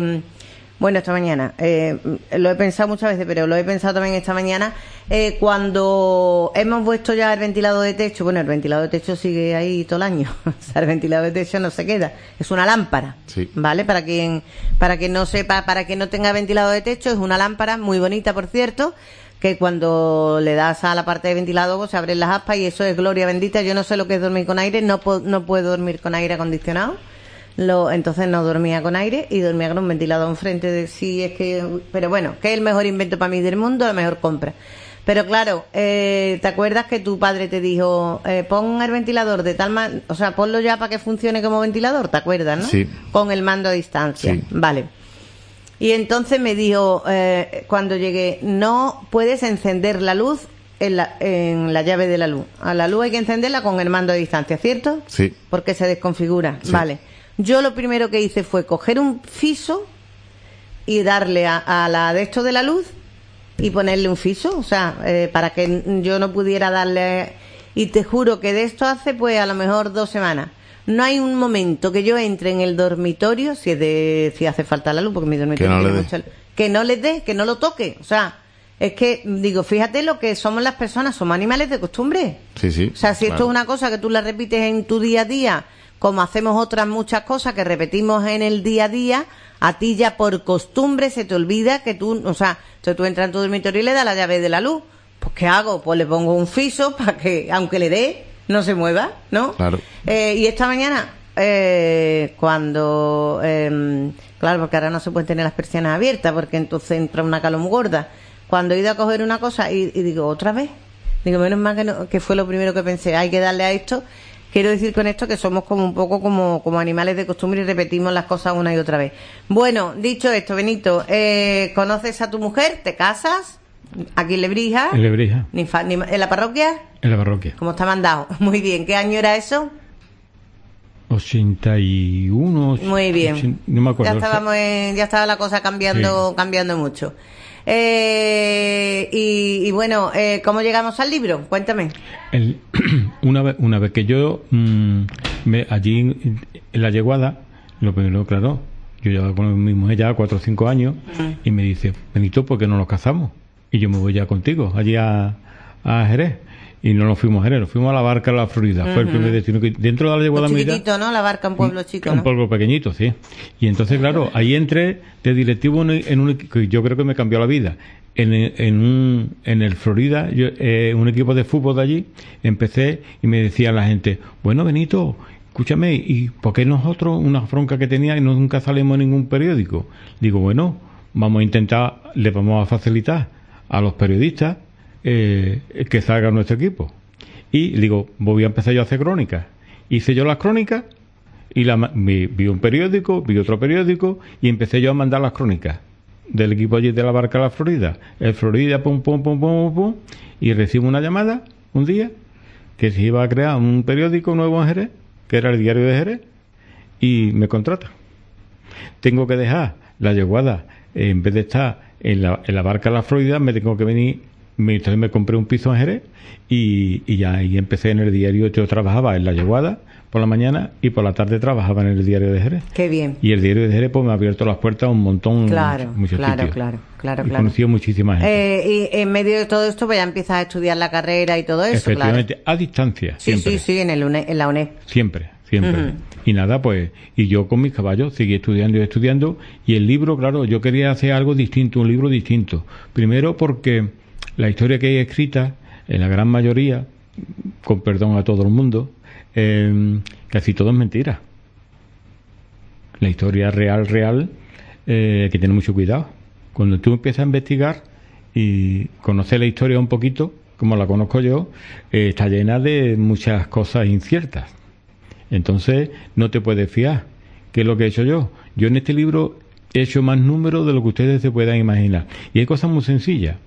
lo he pensado muchas veces, pero lo he pensado también esta mañana, cuando hemos puesto ya el ventilador de techo, bueno, el ventilador de techo sigue ahí todo el año, o sea, el ventilador de techo no se queda, es una lámpara, ¿vale? Para quien no sepa, para quien no tenga ventilador de techo, es una lámpara muy bonita, por cierto, que cuando le das a la parte de ventilador pues se abren las aspas y eso es gloria bendita. Yo no sé lo que es dormir con aire, no puedo dormir con aire acondicionado. Entonces no dormía con aire y dormía con un ventilador enfrente de sí, es que, pero bueno, que es el mejor invento para mí del mundo, la mejor compra. Pero claro, ¿te acuerdas que tu padre te dijo, pon el ventilador de tal manera, o sea, ponlo ya para que funcione como ventilador, ¿te acuerdas, no? Sí. Con el mando a distancia, sí. Vale. Y entonces me dijo, cuando llegué, no puedes encender la luz en la llave de la luz. A la luz hay que encenderla con el mando a distancia, ¿cierto? Sí. Porque se desconfigura. Sí. Vale. Yo lo primero que hice fue coger un fiso y darle a la de esto de la luz y ponerle un fiso, o sea, para que yo no pudiera darle. Y te juro que de esto hace pues a lo mejor 2 semanas. No hay un momento que yo entre en el dormitorio, si hace falta la luz, porque mi dormitorio tiene mucha luz, que no le dé, que no lo toque. O sea, es que, digo, fíjate lo que somos las personas, somos animales de costumbre. Sí, sí. O sea, si esto claro. es una cosa que tú la repites en tu día a día, como hacemos otras muchas cosas que repetimos en el día a día, a ti ya por costumbre se te olvida que tú, o sea, entonces tú entras en tu dormitorio y le das la llave de la luz. Pues ¿qué hago? Pues le pongo un fiso para que, aunque le dé, no se mueva, ¿no? Claro. Y esta mañana, cuando, claro, porque ahora no se pueden tener las persianas abiertas, porque entonces entra una calor muy gorda. Cuando he ido a coger una cosa y digo, ¿otra vez? Digo, menos mal que fue lo primero que pensé, hay que darle a esto. Quiero decir con esto que somos como un poco como animales de costumbre y repetimos las cosas una y otra vez. Bueno, dicho esto, Benito, ¿conoces a tu mujer? ¿Te casas? ¿Aquí en Lebrija? En Lebrija. ¿En la parroquia? En la parroquia. ¿Cómo está mandado? Muy bien. ¿Qué año era eso? 81. Muy bien. No me acuerdo. Ya estaba la cosa cambiando mucho. Y bueno, ¿cómo llegamos al libro? Cuéntame. Una vez que yo allí en la yeguada, lo primero, claro, yo llevaba con mi mujer ya 4 o 5 años y me dice, Benito, ¿por qué no nos casamos? Y yo me voy ya contigo, allí a Jerez. Y no nos fuimos a Jerez, nos fuimos a la Barca de la Florida. Fue el primer destino que dentro de la yeguada militar. Chiquitito, ¿no? La Barca, un pueblo chico, ¿no? Un pueblo pequeñito, sí. Y entonces, claro, ahí entré de directivo en un que yo creo que me cambió la vida. En el Florida, un equipo de fútbol de allí, empecé y me decía la gente, bueno, Benito, escúchame, ¿y por qué nosotros, una bronca que tenía, y nunca salimos en ningún periódico? Digo, bueno, vamos a intentar, le vamos a facilitar a los periodistas que salga nuestro equipo. Y digo, voy a empezar yo a hacer crónicas. Hice yo las crónicas y vi un periódico, vi otro periódico y empecé yo a mandar las crónicas del equipo allí de la Barca de la Florida. El Florida, pum, pum, pum, pum, pum, y recibo una llamada un día que se iba a crear un periódico nuevo en Jerez, que era el Diario de Jerez, y me contrata. Tengo que dejar la yeguada, en vez de estar en la Barca de la Florida, me tengo que venir. Entonces me compré un piso en Jerez y ya ahí empecé en el diario. Yo trabajaba en la yeguada por la mañana y por la tarde trabajaba en el Diario de Jerez. Qué bien. Y el Diario de Jerez pues me ha abierto las puertas a un montón, muchos sitios. Claro. He conocido muchísima gente. Y en medio de todo esto pues ya empiezas a estudiar la carrera y todo eso. Efectivamente, a distancia, siempre. Sí, en la UNED. Siempre. Y nada, pues, y yo con mis caballos seguí estudiando, y el libro, claro, yo quería hacer algo distinto, un libro distinto. Primero porque la historia que hay escrita, en la gran mayoría, con perdón a todo el mundo, casi todo es mentira. La historia real, hay que tener mucho cuidado. Cuando tú empiezas a investigar y conocer la historia un poquito, como la conozco yo, está llena de muchas cosas inciertas. Entonces, no te puedes fiar. ¿Qué es lo que he hecho yo? Yo en este libro he hecho más números de lo que ustedes se puedan imaginar. Y hay cosas muy sencillas.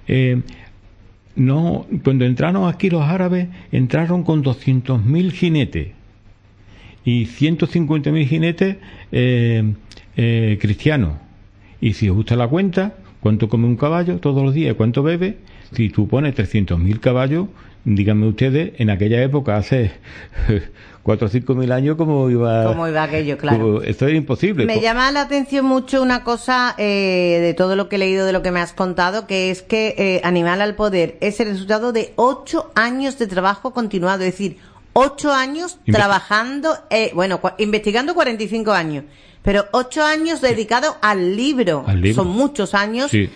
Cuando entraron aquí los árabes, entraron con 200.000 jinetes y 150.000 jinetes cristianos. Y si os gusta la cuenta, ¿cuánto come un caballo todos los días? ¿Cuánto bebe? Si tú pones 300.000 caballos, díganme ustedes, en aquella época, hace 4 o 5 mil años, ¿cómo iba aquello? Claro. Esto es imposible. Me llama la atención mucho una cosa de todo lo que he leído, de lo que me has contado, que es que Animal al Poder es el resultado de 8 años de trabajo continuado. Es decir, 8 años trabajando, investigando 45 años, pero 8 años dedicados al libro. Son muchos años. Sí.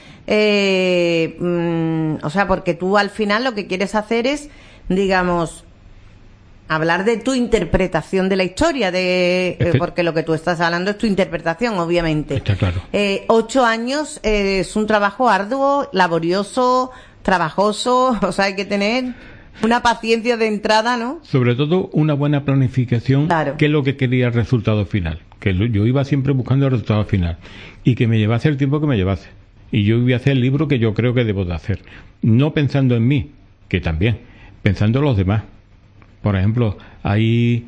O sea, porque tú al final lo que quieres hacer es, digamos, hablar de tu interpretación de la historia, porque lo que tú estás hablando es tu interpretación, obviamente. Está claro. 8 años es un trabajo arduo, laborioso, trabajoso, o sea, hay que tener una paciencia de entrada, ¿no? Sobre todo una buena planificación, claro. Que es lo que quería el resultado final, que yo iba siempre buscando el resultado final y que me llevase el tiempo que me llevase. Y yo iba a hacer el libro que yo creo que debo de hacer, no pensando en mí, que también, pensando en los demás. Por ejemplo, ahí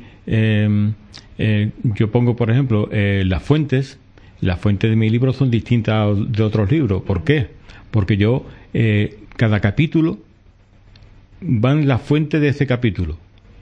yo pongo, por ejemplo, las fuentes de mi libro son distintas de otros libros. ¿Por qué? Porque yo, cada capítulo, van las fuentes de ese capítulo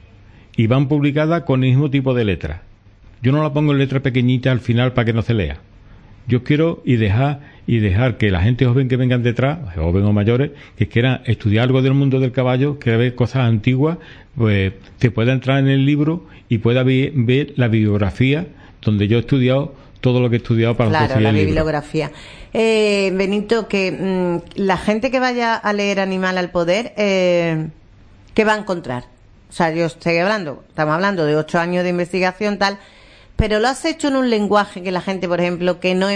y van publicadas con el mismo tipo de letra. Yo no la pongo en letra pequeñita al final para que no se lea. Yo quiero dejar que la gente joven que vengan detrás, joven o mayores, que quieran estudiar algo del mundo del caballo, que ver cosas antiguas, pues se pueda entrar en el libro y pueda ver la bibliografía donde yo he estudiado todo lo que he estudiado para conseguir el libro. Claro, la bibliografía. Benito, que la gente que vaya a leer Animal al Poder, ¿qué va a encontrar? O sea, estamos hablando de 8 años de investigación, tal, pero lo has hecho en un lenguaje que la gente, por ejemplo, que no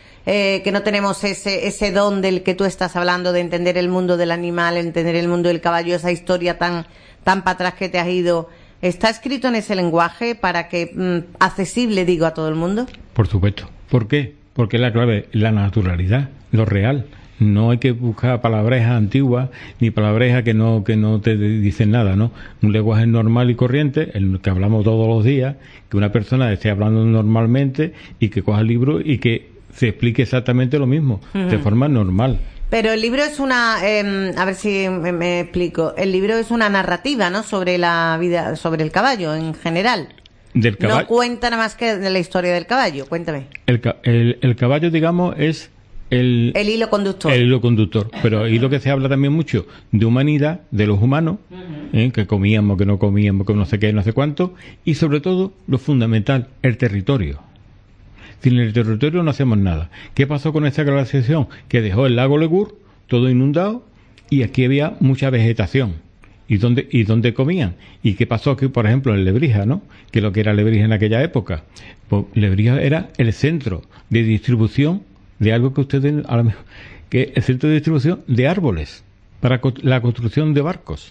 tenemos ese don del que tú estás hablando, de entender el mundo del animal, entender el mundo del caballo, esa historia tan para atrás que te has ido, ¿está escrito en ese lenguaje para que accesible, digo, a todo el mundo? Por supuesto. ¿Por qué? Porque la clave es la naturalidad, lo real. No hay que buscar palabrejas antiguas ni palabrejas que no te dicen nada, ¿no? Un lenguaje normal y corriente, el que hablamos todos los días, que una persona esté hablando normalmente y que coja el libro y que se explique exactamente lo mismo, de forma normal. Pero el libro es a ver si me explico, el libro es una narrativa, ¿no? Sobre la vida, sobre el caballo en general. Del caballo. No cuenta nada más que de la historia del caballo, cuéntame. El caballo, digamos, es el hilo conductor. El hilo conductor. Pero ahí lo que se habla también mucho de humanidad, de los humanos, que comíamos, que no comíamos, que no sé qué, no sé cuánto, y sobre todo, lo fundamental, el territorio. Sin el territorio no hacemos nada. ¿Qué pasó con esa glaciación? Que dejó el lago Legur todo inundado y aquí había mucha vegetación. ¿Y dónde comían? ¿Y qué pasó aquí, por ejemplo, en Lebrija, ¿no? Que lo que era Lebrija en aquella época. Pues Lebrija era el centro de distribución de algo que ustedes, a lo mejor, que el centro de distribución de árboles para la construcción de barcos.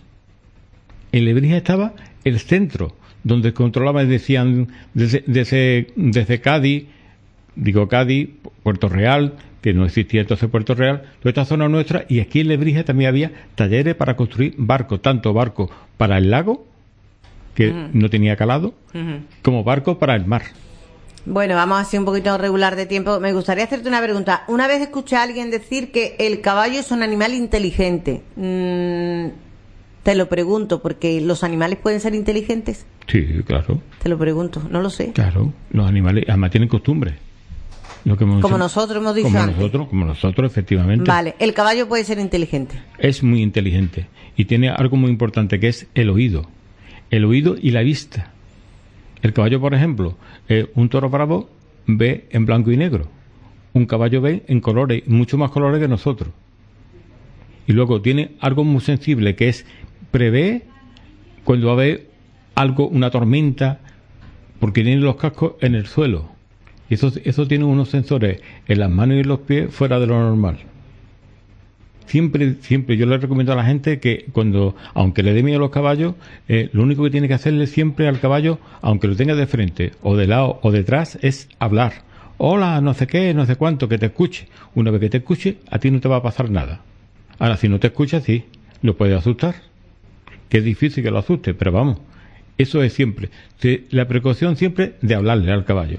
En Lebrija estaba el centro donde controlaban, decían, desde Cádiz, Puerto Real, que no existía entonces Puerto Real, toda esta zona nuestra, y aquí en Lebrija también había talleres para construir barcos, tanto barcos para el lago, que no tenía calado, como barcos para el mar. Bueno, vamos así un poquito regular de tiempo. Me gustaría hacerte una pregunta. Una vez escuché a alguien decir que el caballo es un animal inteligente. Te lo pregunto, porque ¿los animales pueden ser inteligentes? Sí, claro. Te lo pregunto, no lo sé. Claro, los animales además tienen costumbres. Como nosotros hemos dicho antes. Como nosotros, efectivamente. Vale, el caballo puede ser inteligente. Es muy inteligente. Y tiene algo muy importante, que es el oído. El oído y la vista. El caballo, por ejemplo, un toro bravo ve en blanco y negro. Un caballo ve en colores, mucho más colores que nosotros. Y luego tiene algo muy sensible, que es prevé cuando va a haber algo, una tormenta, porque tiene los cascos en el suelo. Y eso tiene unos sensores en las manos y en los pies fuera de lo normal. Siempre yo le recomiendo a la gente que aunque le dé miedo a los caballos, lo único que tiene que hacerle siempre al caballo, aunque lo tenga de frente o de lado o detrás, es hablar. Hola, no sé qué, no sé cuánto, que te escuche. Una vez que te escuche, a ti no te va a pasar nada. Ahora, si no te escucha, sí, lo puede asustar. Que es difícil que lo asuste, pero vamos, eso es siempre. La precaución siempre de hablarle al caballo.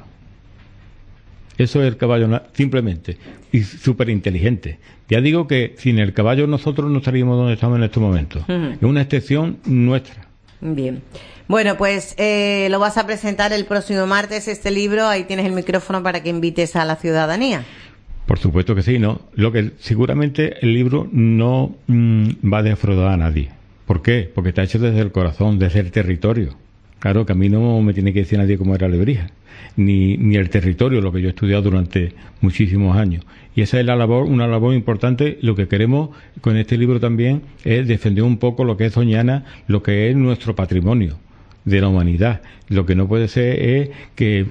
Eso es el caballo, simplemente. Y súper inteligente. Ya digo que sin el caballo nosotros no estaríamos donde estamos en estos momentos. Es una excepción nuestra. Bien. Bueno, pues lo vas a presentar el próximo martes, este libro. Ahí tienes el micrófono para que invites a la ciudadanía. Por supuesto que sí, ¿no? Lo que seguramente el libro no va a defraudar a nadie. ¿Por qué? Porque está hecho desde el corazón, desde el territorio. Claro, que a mí no me tiene que decir nadie cómo era Lebrija, ni el territorio, lo que yo he estudiado durante muchísimos años. Y esa es una labor importante. Lo que queremos con este libro también es defender un poco lo que es Doñana, lo que es nuestro patrimonio de la humanidad. Lo que no puede ser es que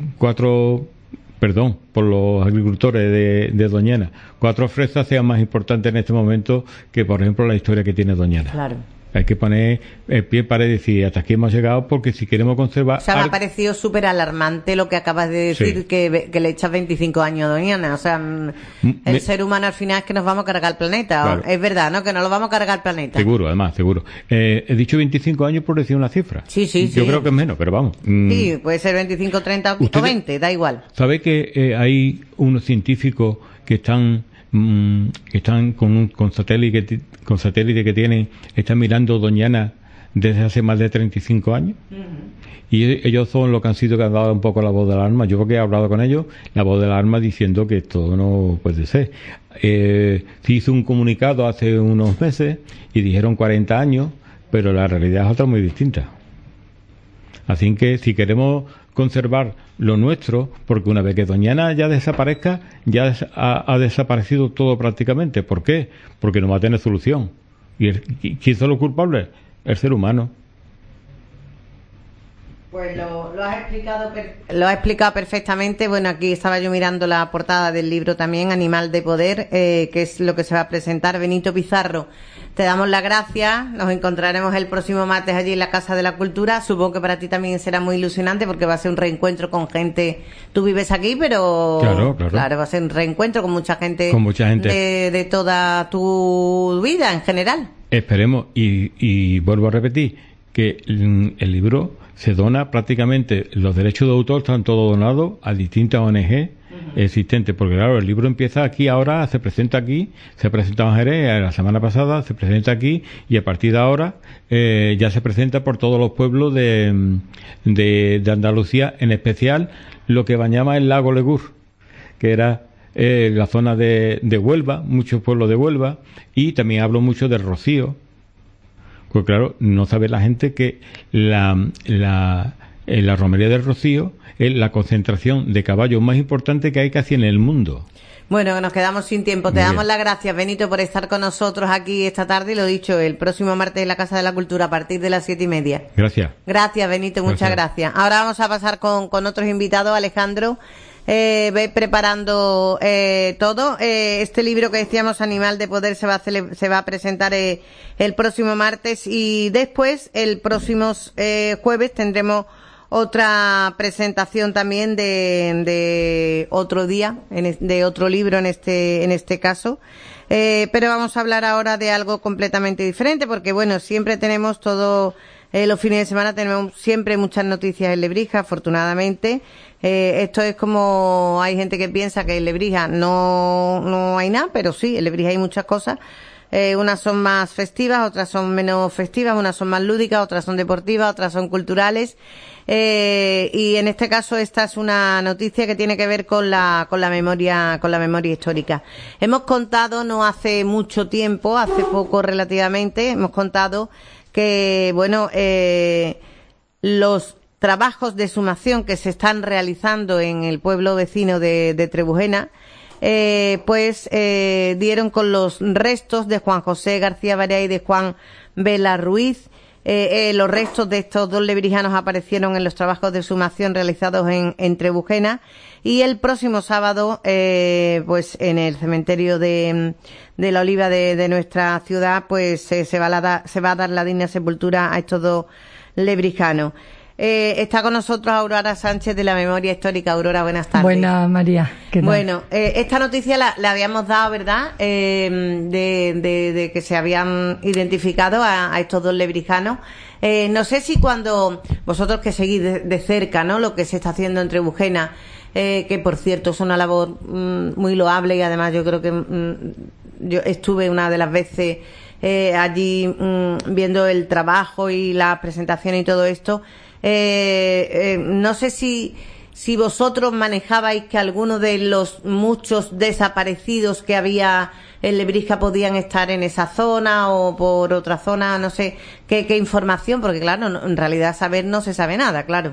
por los agricultores de Doñana, 4 fresas sean más importantes en este momento que, por ejemplo, la historia que tiene Doñana. Claro. Hay que poner el pie en pared y decir, hasta aquí hemos llegado, porque si queremos conservar... O sea, me ha parecido súper alarmante lo que acabas de decir, sí. que le echas 25 años a Doñana. O sea, el ser humano al final es que nos vamos a cargar el planeta. Claro. Es verdad, ¿no? Que nos lo vamos a cargar el planeta. Seguro, además, seguro. He dicho 25 años por decir una cifra. Sí. Yo creo que es menos, pero vamos. Sí, puede ser 25, 30 o 20, da igual. ¿Sabe que hay unos científicos que están con satélite que tienen, están mirando Doñana desde hace más de 35 años? Y ellos son los que han sido que han dado un poco la voz de alarma. Yo porque he hablado con ellos, la voz de alarma diciendo que esto no puede ser. Se hizo un comunicado hace unos meses y dijeron 40 años, pero la realidad es otra muy distinta. Así que si queremos conservar lo nuestro, porque una vez que Doñana ya desaparezca, ya ha desaparecido todo prácticamente. ¿Por qué? Porque no va a tener solución. ¿Y quién son los culpables? El ser humano. Pues lo has explicado perfectamente. Bueno, aquí estaba yo mirando la portada del libro también, Animal de Poder, que es lo que se va a presentar. Benito Pizarro, te damos las gracias. Nos encontraremos el próximo martes allí en la Casa de la Cultura. Supongo que para ti también será muy ilusionante porque va a ser un reencuentro con gente. Tú vives aquí, pero claro, va a ser un reencuentro con mucha gente, de toda tu vida en general. Esperemos, y vuelvo a repetir que el libro se dona prácticamente, los derechos de autor están todos donados a distintas ONG existentes, porque claro, el libro empieza aquí, ahora se presenta aquí, se presentaba en Jerez la semana pasada, se presenta aquí, y a partir de ahora ya se presenta por todos los pueblos de Andalucía, en especial lo que bañaba el lago Legur, que era la zona de Huelva, muchos pueblos de Huelva, y también hablo mucho del Rocío. Pues claro, no sabe la gente que la romería del Rocío es la concentración de caballos más importante que hay casi en el mundo. Bueno, nos quedamos sin tiempo. Te damos las gracias, Benito, por estar con nosotros aquí esta tarde. Y lo dicho, el próximo martes en la Casa de la Cultura a partir de las 7:30. Gracias. Gracias, Benito, muchas gracias. Ahora vamos a pasar con otros invitados. Alejandro, ve preparando todo. Este libro que decíamos, Animal de Poder, se va a presentar el próximo martes, y después el próximo jueves tendremos otra presentación también de otro día, de otro libro en este caso. Pero vamos a hablar ahora de algo completamente diferente, porque bueno, siempre tenemos los fines de semana tenemos siempre muchas noticias en Lebrija, afortunadamente. Esto es como, hay gente que piensa que en Lebrija no hay nada, pero sí, en Lebrija hay muchas cosas. Unas son más festivas, otras son menos festivas, unas son más lúdicas, otras son deportivas, otras son culturales. Y en este caso esta es una noticia que tiene que ver con la memoria histórica. Hemos contado no hace mucho tiempo, hace poco relativamente, hemos contado que los trabajos de exhumación que se están realizando en el pueblo vecino de Trebujena dieron con los restos de Juan José García Barea y de Juan Vela Ruiz. Los restos de estos dos lebrijanos aparecieron en los trabajos de exhumación realizados en Trebujena, y el próximo sábado en el cementerio de la Oliva de nuestra ciudad se va a dar la digna sepultura a estos dos lebrijanos. Está con nosotros Aurora Sánchez de la Memoria Histórica. Aurora, buenas tardes. Buenas, María. ¿Qué tal? Bueno, esta noticia la habíamos dado, ¿verdad? De que se habían identificado a estos dos lebrijanos. No sé si cuando vosotros que seguís de cerca, ¿no?, lo que se está haciendo en Trebujena, que por cierto es una labor muy loable, y además yo creo que yo estuve una de las veces allí viendo el trabajo y la presentación y todo esto. No sé si vosotros manejabais que algunos de los muchos desaparecidos que había en Lebrija podían estar en esa zona o por otra zona, no sé qué información, porque claro, en realidad saber no se sabe nada, claro.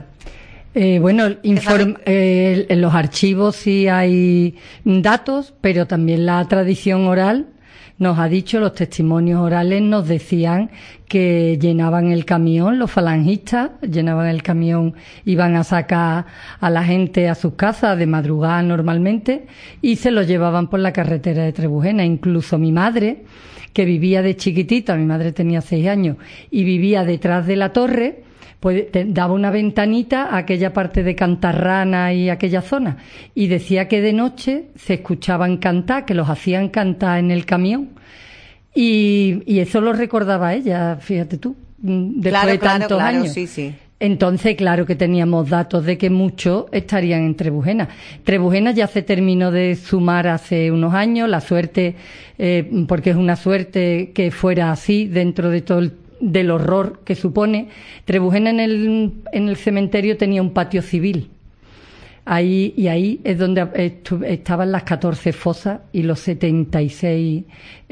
En los archivos sí hay datos, pero también la tradición oral nos ha dicho, los testimonios orales nos decían que llenaban el camión, los falangistas llenaban el camión, iban a sacar a la gente a sus casas de madrugada normalmente y se los llevaban por la carretera de Trebujena. Incluso mi madre, que vivía de chiquitita, mi madre tenía 6 años y vivía detrás de la torre, pues daba una ventanita a aquella parte de Cantarrana y aquella zona, y decía que de noche se escuchaban cantar, que los hacían cantar en el camión, y eso lo recordaba ella, fíjate tú, después de tantos años. Sí, sí. Entonces, claro que teníamos datos de que muchos estarían en Trebujena. Trebujena ya se terminó de sumar hace unos años, la suerte, porque es una suerte que fuera así dentro de todo del horror que supone. Trebujena en el cementerio tenía un patio civil. Ahí es donde estaban las 14 fosas y los 76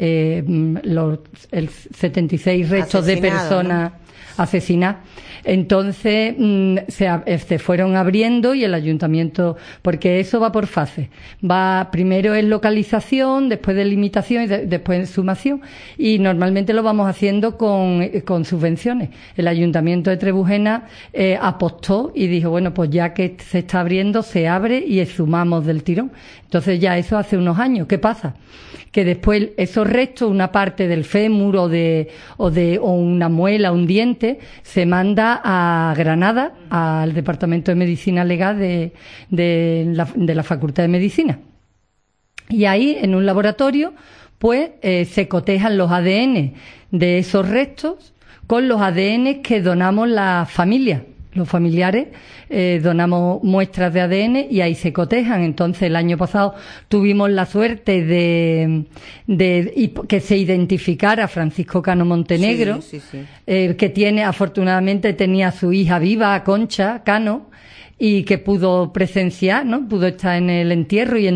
restos de personas, ¿no?, asesinadas. Entonces se fueron abriendo y el ayuntamiento, porque eso va por fases, primero es localización, después delimitación y después sumación, y normalmente lo vamos haciendo con subvenciones. El ayuntamiento de Trebujena apostó y dijo, bueno, pues ya que se está abriendo, se abre y sumamos del tirón. Entonces ya eso hace unos años. ¿Qué pasa? Que después esos restos, una parte del fémur o una muela, un diente, se manda a Granada, al Departamento de Medicina Legal de la Facultad de Medicina. Y ahí, en un laboratorio, pues se cotejan los ADN de esos restos con los ADN que donamos la familia. Los familiares donamos muestras de ADN y ahí se cotejan. Entonces, el año pasado tuvimos la suerte de que se identificara Francisco Cano Montenegro, que afortunadamente tenía a su hija viva, Concha Cano, y que pudo presenciar, ¿no? Pudo estar en el entierro y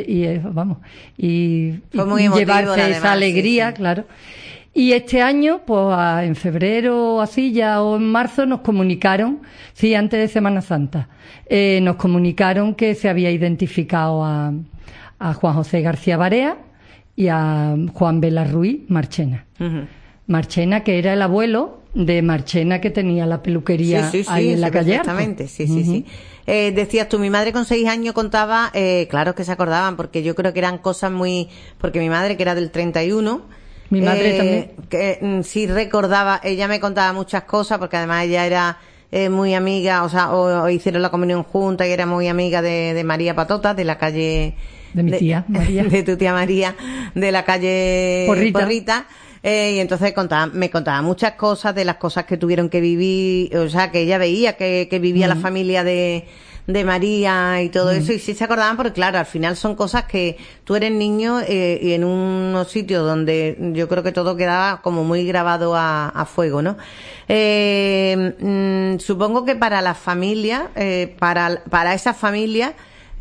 llevarse esa alegría, sí. Claro. Y este año, pues en febrero o así, ya o en marzo, nos comunicaron, sí, antes de Semana Santa, nos comunicaron que se había identificado a Juan José García Barea y a Juan Vela Ruiz Marchena. Uh-huh. Marchena, que era el abuelo de Marchena, que tenía la peluquería ahí en la calle. Exactamente, sí. Decías tú, mi madre con 6 años contaba, claro que se acordaban, porque yo creo que eran cosas porque mi madre, que era del 31... Mi madre también. Que sí recordaba, ella me contaba muchas cosas, porque además ella era muy amiga, o hicieron la comunión juntas y era muy amiga de María Patota, de la calle... De mi tía, María. De tu tía María, de la calle Porrita. Y entonces me contaba muchas cosas, de las cosas que tuvieron que vivir, o sea, que ella veía que vivía la familia de María y todo eso, y sí se acordaban, porque claro, al final son cosas que tú eres niño y en unos sitios donde yo creo que todo quedaba como muy grabado a fuego, ¿no? Supongo que para la familia, para esa familia,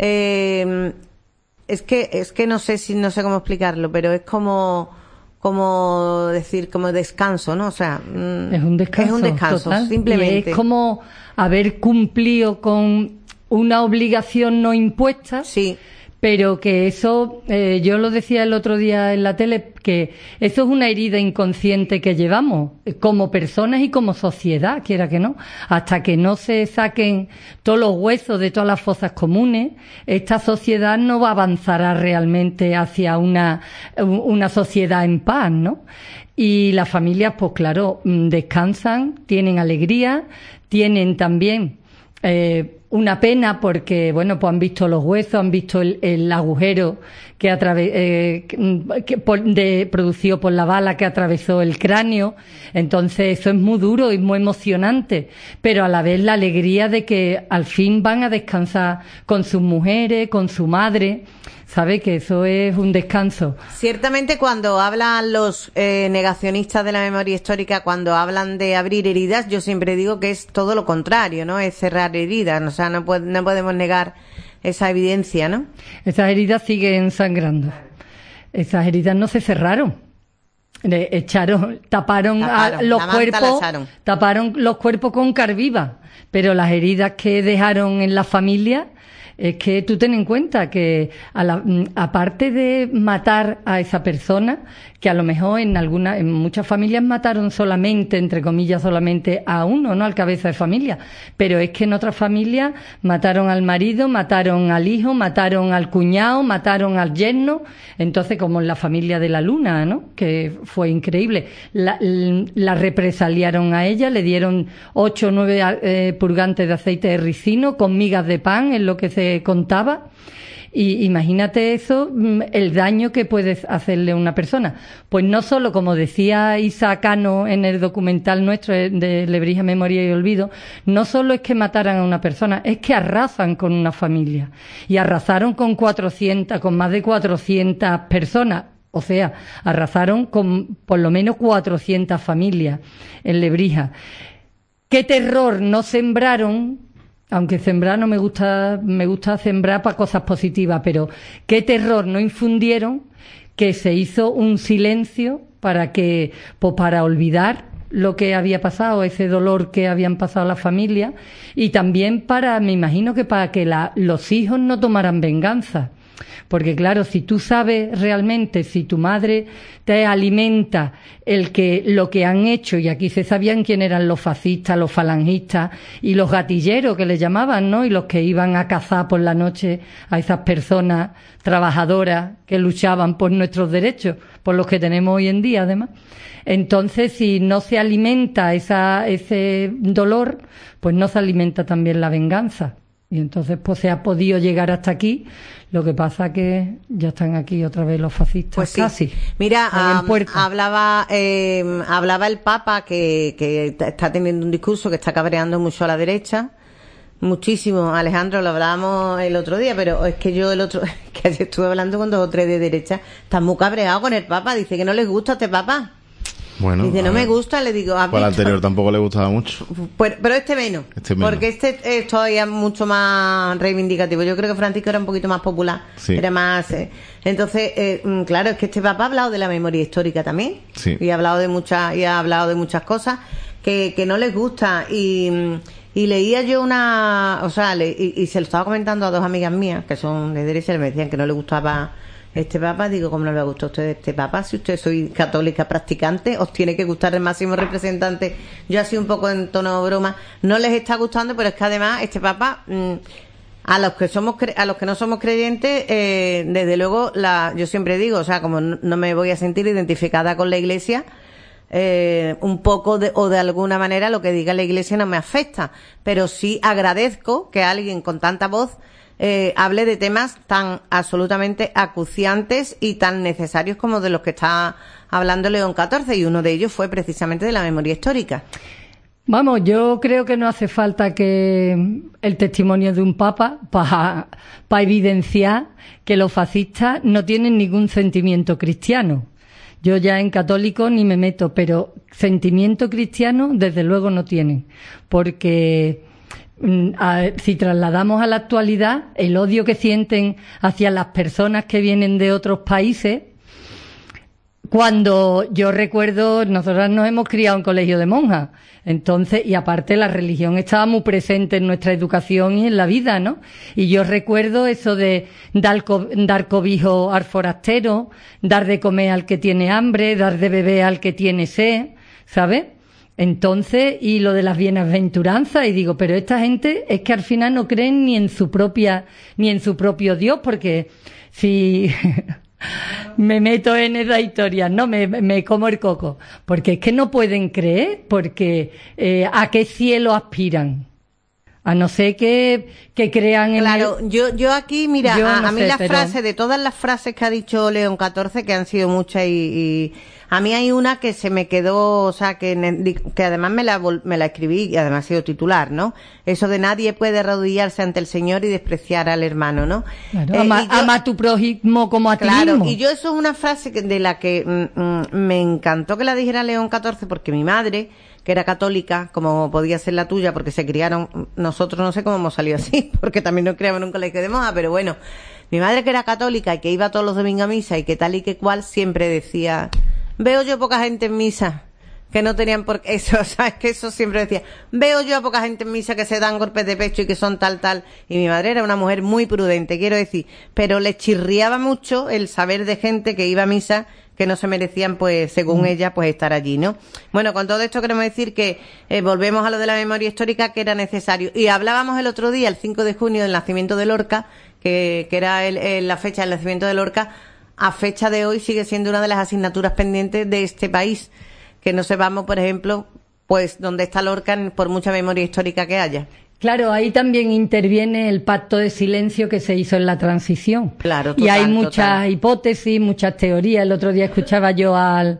es que no sé cómo explicarlo, pero es como decir, como descanso, ¿no? O sea, es un descanso total, simplemente. Y es como haber cumplido con una obligación no impuesta, sí, pero que eso, yo lo decía el otro día en la tele, que eso es una herida inconsciente que llevamos como personas y como sociedad, quiera que no. Hasta que no se saquen todos los huesos de todas las fosas comunes, esta sociedad no va a avanzar realmente hacia una sociedad en paz, ¿no? Y las familias, pues claro, descansan, tienen alegría, tienen también una pena, porque bueno, pues han visto los huesos, han visto el agujero producido por la bala que atravesó el cráneo. Entonces eso es muy duro y muy emocionante, pero a la vez la alegría de que al fin van a descansar con sus mujeres, con su madre. ¿Sabe? Que eso es un descanso. Ciertamente, cuando hablan los negacionistas de la memoria histórica, cuando hablan de abrir heridas, yo siempre digo que es todo lo contrario, ¿no? Es cerrar heridas, o sea, no podemos negar esa evidencia, ¿no? Esas heridas siguen sangrando. Esas heridas no se cerraron. Taparon los cuerpos con car viva. pero las heridas que dejaron en la familia, es que tú ten en cuenta que aparte de matar a esa persona, que a lo mejor en muchas familias mataron solamente, entre comillas, solamente a uno, ¿no? Al cabeza de familia. Pero es que en otras familias mataron al marido, mataron al hijo, mataron al cuñado, mataron al yerno. Entonces, como en la familia de la Luna, ¿no? Que fue increíble. La represaliaron a ella, le dieron 8 o 9 purgantes de aceite de ricino con migas de pan, es lo que se contaba. Y imagínate eso, el daño que puedes hacerle a una persona. Pues no solo, como decía Isa Cano en el documental nuestro de Lebrija, Memoria y Olvido, no solo es que mataran a una persona, es que arrasan con una familia. Y arrasaron con más de 400 personas. O sea, arrasaron con por lo menos 400 familias en Lebrija. ¿Qué terror no sembraron? Aunque sembrar me gusta sembrar para cosas positivas, pero qué terror no infundieron, que se hizo un silencio para olvidar lo que había pasado, ese dolor que habían pasado las familias, y también me imagino que para que los hijos no tomaran venganza. Porque claro, si tú sabes realmente, si tu madre te alimenta lo que han hecho, y aquí se sabían quién eran los fascistas, los falangistas y los gatilleros que les llamaban, ¿no? Y los que iban a cazar por la noche a esas personas trabajadoras que luchaban por nuestros derechos, por los que tenemos hoy en día además. Entonces, si no se alimenta ese dolor, pues no se alimenta también la venganza. Y entonces pues se ha podido llegar hasta aquí. Lo que pasa que ya están aquí otra vez los fascistas. Pues sí. Casi. Mira, hablaba el Papa que está teniendo un discurso que está cabreando mucho a la derecha. Muchísimo. Alejandro, lo hablábamos el otro día, pero es que que ayer estuve hablando con 2 o 3 de derecha. Están muy cabreados con el Papa. Dice que no les gusta este Papa. Bueno, dice, no me gusta, le digo... Pues el anterior tampoco le gustaba mucho. Pero este menos. Porque este es todavía mucho más reivindicativo. Yo creo que Francisco era un poquito más popular. Sí. Era más... Entonces, claro, es que este Papa ha hablado de la memoria histórica también. Sí. Y ha hablado de muchas cosas que no les gusta. Y leía yo y se lo estaba comentando a 2 amigas mías, que son de derecha, y me decían que no les gustaba... este Papa. Digo, ¿cómo no le gusta a usted este Papa? Si usted soy católica practicante, os tiene que gustar el máximo representante. Yo así un poco en tono broma, no les está gustando, pero es que además este Papa, a los que no somos creyentes, desde luego, yo siempre digo, o sea, como no me voy a sentir identificada con la Iglesia, un poco o de alguna manera lo que diga la Iglesia no me afecta, pero sí agradezco que alguien con tanta voz hable de temas tan absolutamente acuciantes y tan necesarios como de los que está hablando León XIV, y uno de ellos fue precisamente de la memoria histórica. Vamos, yo creo que no hace falta que el testimonio de un papa para evidenciar que los fascistas no tienen ningún sentimiento cristiano. Yo ya en católico ni me meto, pero sentimiento cristiano desde luego no tienen, porque... si trasladamos a la actualidad el odio que sienten hacia las personas que vienen de otros países, cuando yo recuerdo, nosotras nos hemos criado en colegio de monjas, entonces, y aparte la religión estaba muy presente en nuestra educación y en la vida, ¿no? Y yo recuerdo eso de dar cobijo al forastero, dar de comer al que tiene hambre, dar de beber al que tiene sed, ¿sabes? Entonces, y lo de las bienaventuranzas, y digo, pero esta gente es que al final no creen ni en su propio Dios, porque si me meto en esa historia, no, me como el coco, porque es que no pueden creer, porque ¿a qué cielo aspiran? A no ser que crean en... Claro, yo aquí, mira, a mí frases, de todas las frases que ha dicho León XIV, que han sido muchas, y a mí hay una que se me quedó, o sea, que además me la escribí, y además ha sido titular, ¿no? Eso de nadie puede arrodillarse ante el Señor y despreciar al hermano, ¿no? Claro, ama a tu prójimo como a ti mismo. Claro, y yo eso es una frase de la que me encantó que la dijera León XIV, porque mi madre, que era católica, como podía ser la tuya, porque se criaron, nosotros no sé cómo hemos salido así, porque también nos criamos en un colegio de monjas, pero bueno, mi madre, que era católica y que iba todos los domingos a misa y que tal y que cual, siempre decía, veo yo poca gente en misa, que no tenían por qué, eso, ¿sabes? Que eso siempre decía, veo yo a poca gente en misa que se dan golpes de pecho y que son tal, y mi madre era una mujer muy prudente, quiero decir, pero le chirriaba mucho el saber de gente que iba a misa que no se merecían, pues, según ella, pues estar allí, ¿no? Bueno, con todo esto queremos decir que volvemos a lo de la memoria histórica, que era necesario. Y hablábamos el otro día, el 5 de junio, del nacimiento de Lorca, que era la fecha del nacimiento de Lorca. A fecha de hoy sigue siendo una de las asignaturas pendientes de este país, que no sepamos, por ejemplo, pues dónde está Lorca, por mucha memoria histórica que haya. Claro, ahí también interviene el pacto de silencio que se hizo en la transición. Claro, total, y hay muchas hipótesis, muchas teorías. El otro día escuchaba yo a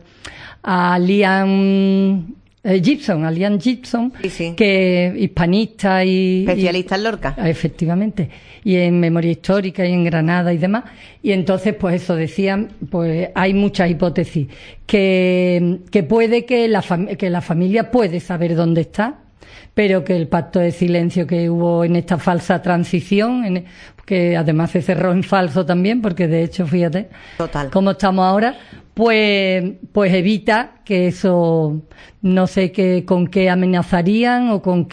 Liam Gibson, sí. Que hispanista y especialista en Lorca. Efectivamente, y en memoria histórica y en Granada y demás. Y entonces, pues eso decían, pues hay muchas hipótesis que puede que la familia puede saber dónde está, pero que el pacto de silencio que hubo en esta falsa transición, que además se cerró en falso también, porque de hecho, fíjate, total, cómo estamos ahora, pues evita que eso, no sé con qué amenazarían o con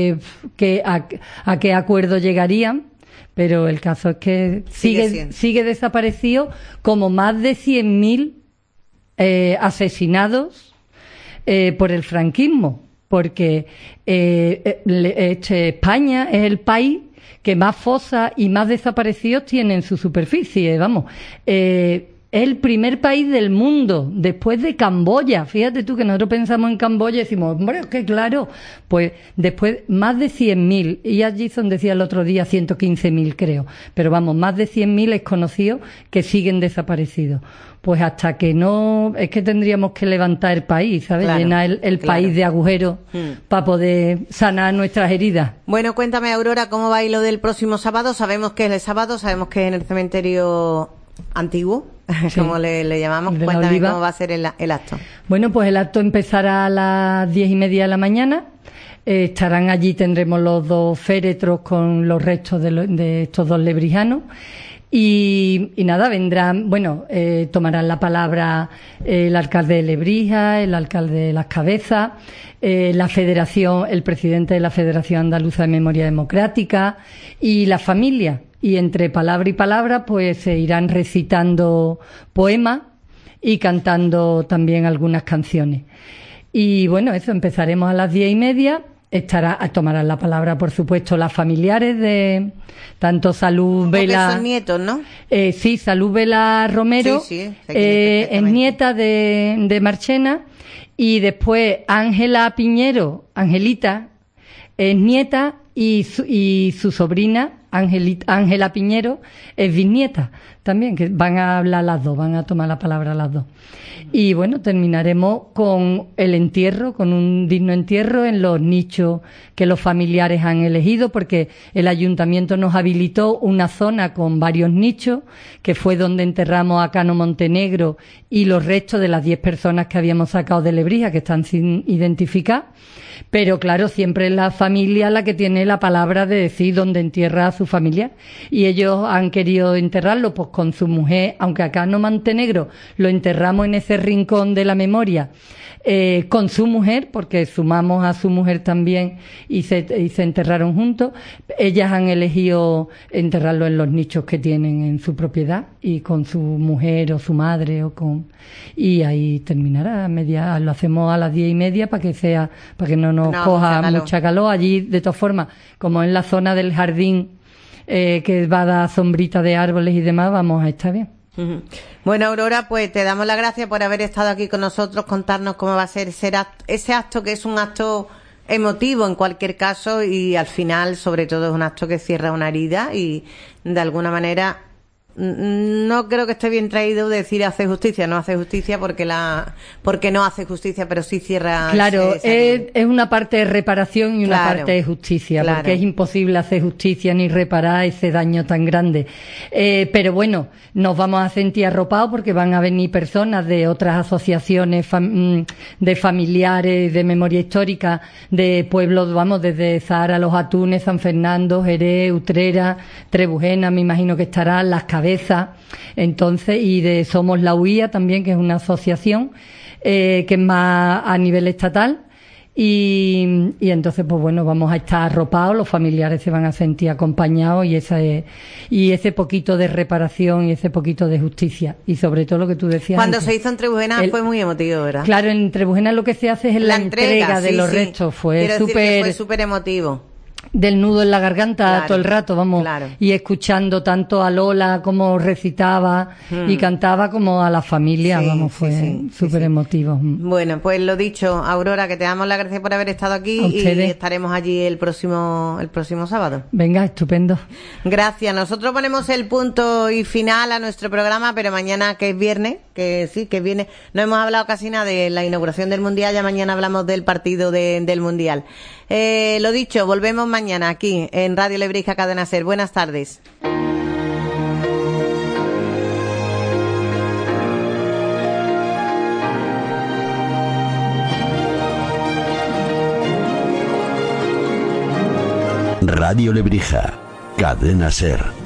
a qué acuerdo llegarían, pero el caso es que sigue desaparecido, como más de 100.000 asesinados por el franquismo. Porque España es el país que más fosas y más desaparecidos tiene en su superficie, vamos. Es el primer país del mundo, después de Camboya. Fíjate tú que nosotros pensamos en Camboya y decimos, hombre, es que claro, pues después más de 100.000, y Gibson decía el otro día 115.000 creo, pero vamos, más de 100.000 es conocido que siguen desaparecidos. Pues hasta que no, es que tendríamos que levantar el país, ¿sabes? Claro, llenar el país de agujeros para poder sanar nuestras heridas. Bueno, cuéntame, Aurora, ¿cómo va a ir lo del próximo sábado? Sabemos que es el sábado, sabemos que es en el cementerio antiguo, sí, como le llamamos. Cuéntame cómo va a ser el acto. Bueno, pues el acto empezará a las 10:30 de la mañana. Estarán allí, tendremos los dos féretros con los restos de estos dos lebrijanos. Y nada, vendrán, tomarán la palabra el alcalde de Lebrija, el alcalde de Las Cabezas, el presidente de la Federación Andaluza de Memoria Democrática y la familia. Y entre palabra y palabra, pues se irán recitando poemas y cantando también algunas canciones. Y bueno, eso, empezaremos a las 10:30. Tomarán la palabra, por supuesto, las familiares de tanto Salud Vela. Son nietos, ¿no? Sí, Salud Vela Romero, es nieta de Marchena, y después Angelita, es nieta, y su sobrina, Ángela Piñero, es bisnieta también, que van a hablar las dos, van a tomar la palabra las dos. Y bueno, terminaremos con el entierro, con un digno entierro en los nichos que los familiares han elegido, porque el ayuntamiento nos habilitó una zona con varios nichos, que fue donde enterramos a Cano Montenegro y los restos de las 10 personas que habíamos sacado de Lebrija, que están sin identificar. Pero claro, siempre es la familia la que tiene la palabra de decir dónde entierra a su familia. Y ellos han querido enterrarlo pues con su mujer, aunque a Cano Montenegro lo enterramos en ese rincón de la memoria, con su mujer, porque sumamos a su mujer también y se enterraron juntos. Ellas han elegido enterrarlo en los nichos que tienen en su propiedad y con su mujer o su madre y ahí terminará lo hacemos a las 10:30 para que no nos coja mucha calor. Allí, de todas formas, como en la zona del jardín que va a dar sombrita de árboles y demás, vamos a estar bien. Bueno, Aurora, pues te damos las gracias por haber estado aquí con nosotros, contarnos cómo va a ser ese acto, que es un acto emotivo en cualquier caso, y al final, sobre todo, es un acto que cierra una herida y de alguna manera no creo que esté bien traído decir hace justicia, no hace justicia porque no hace justicia, pero sí cierra. Claro, es una parte de reparación y una parte de justicia, porque es imposible hacer justicia ni reparar ese daño tan grande. Pero bueno, nos vamos a sentir arropados porque van a venir personas de otras asociaciones de familiares, de memoria histórica, de pueblos, desde Zahara, Los Atunes, San Fernando, Jerez, Utrera, Trebujena, me imagino que estarán, Las Cabezas, entonces, y de Somos la Huía también, que es una asociación. que es más a nivel estatal. Y entonces, pues bueno, vamos a estar arropados, los familiares se van a sentir acompañados y ese poquito de reparación y ese poquito de justicia. Y sobre todo lo que tú decías cuando antes, se hizo en Trebujena fue muy emotivo, ¿verdad? Claro, en Trebujena lo que se hace es la entrega de los restos. Fue súper emotivo. Del nudo en la garganta todo el rato, vamos, y escuchando tanto a Lola como recitaba y cantaba como a la familia, fue súper emotivo. Bueno, pues lo dicho, Aurora, que te damos las gracias por haber estado aquí y estaremos allí el próximo sábado. Venga, estupendo. Gracias. Nosotros ponemos el punto y final a nuestro programa, pero mañana, que es viernes, que es viernes, no hemos hablado casi nada de la inauguración del Mundial, ya mañana hablamos del partido del Mundial. Lo dicho, volvemos mañana aquí en Radio Lebrija Cadena SER. Buenas tardes. Radio Lebrija Cadena SER.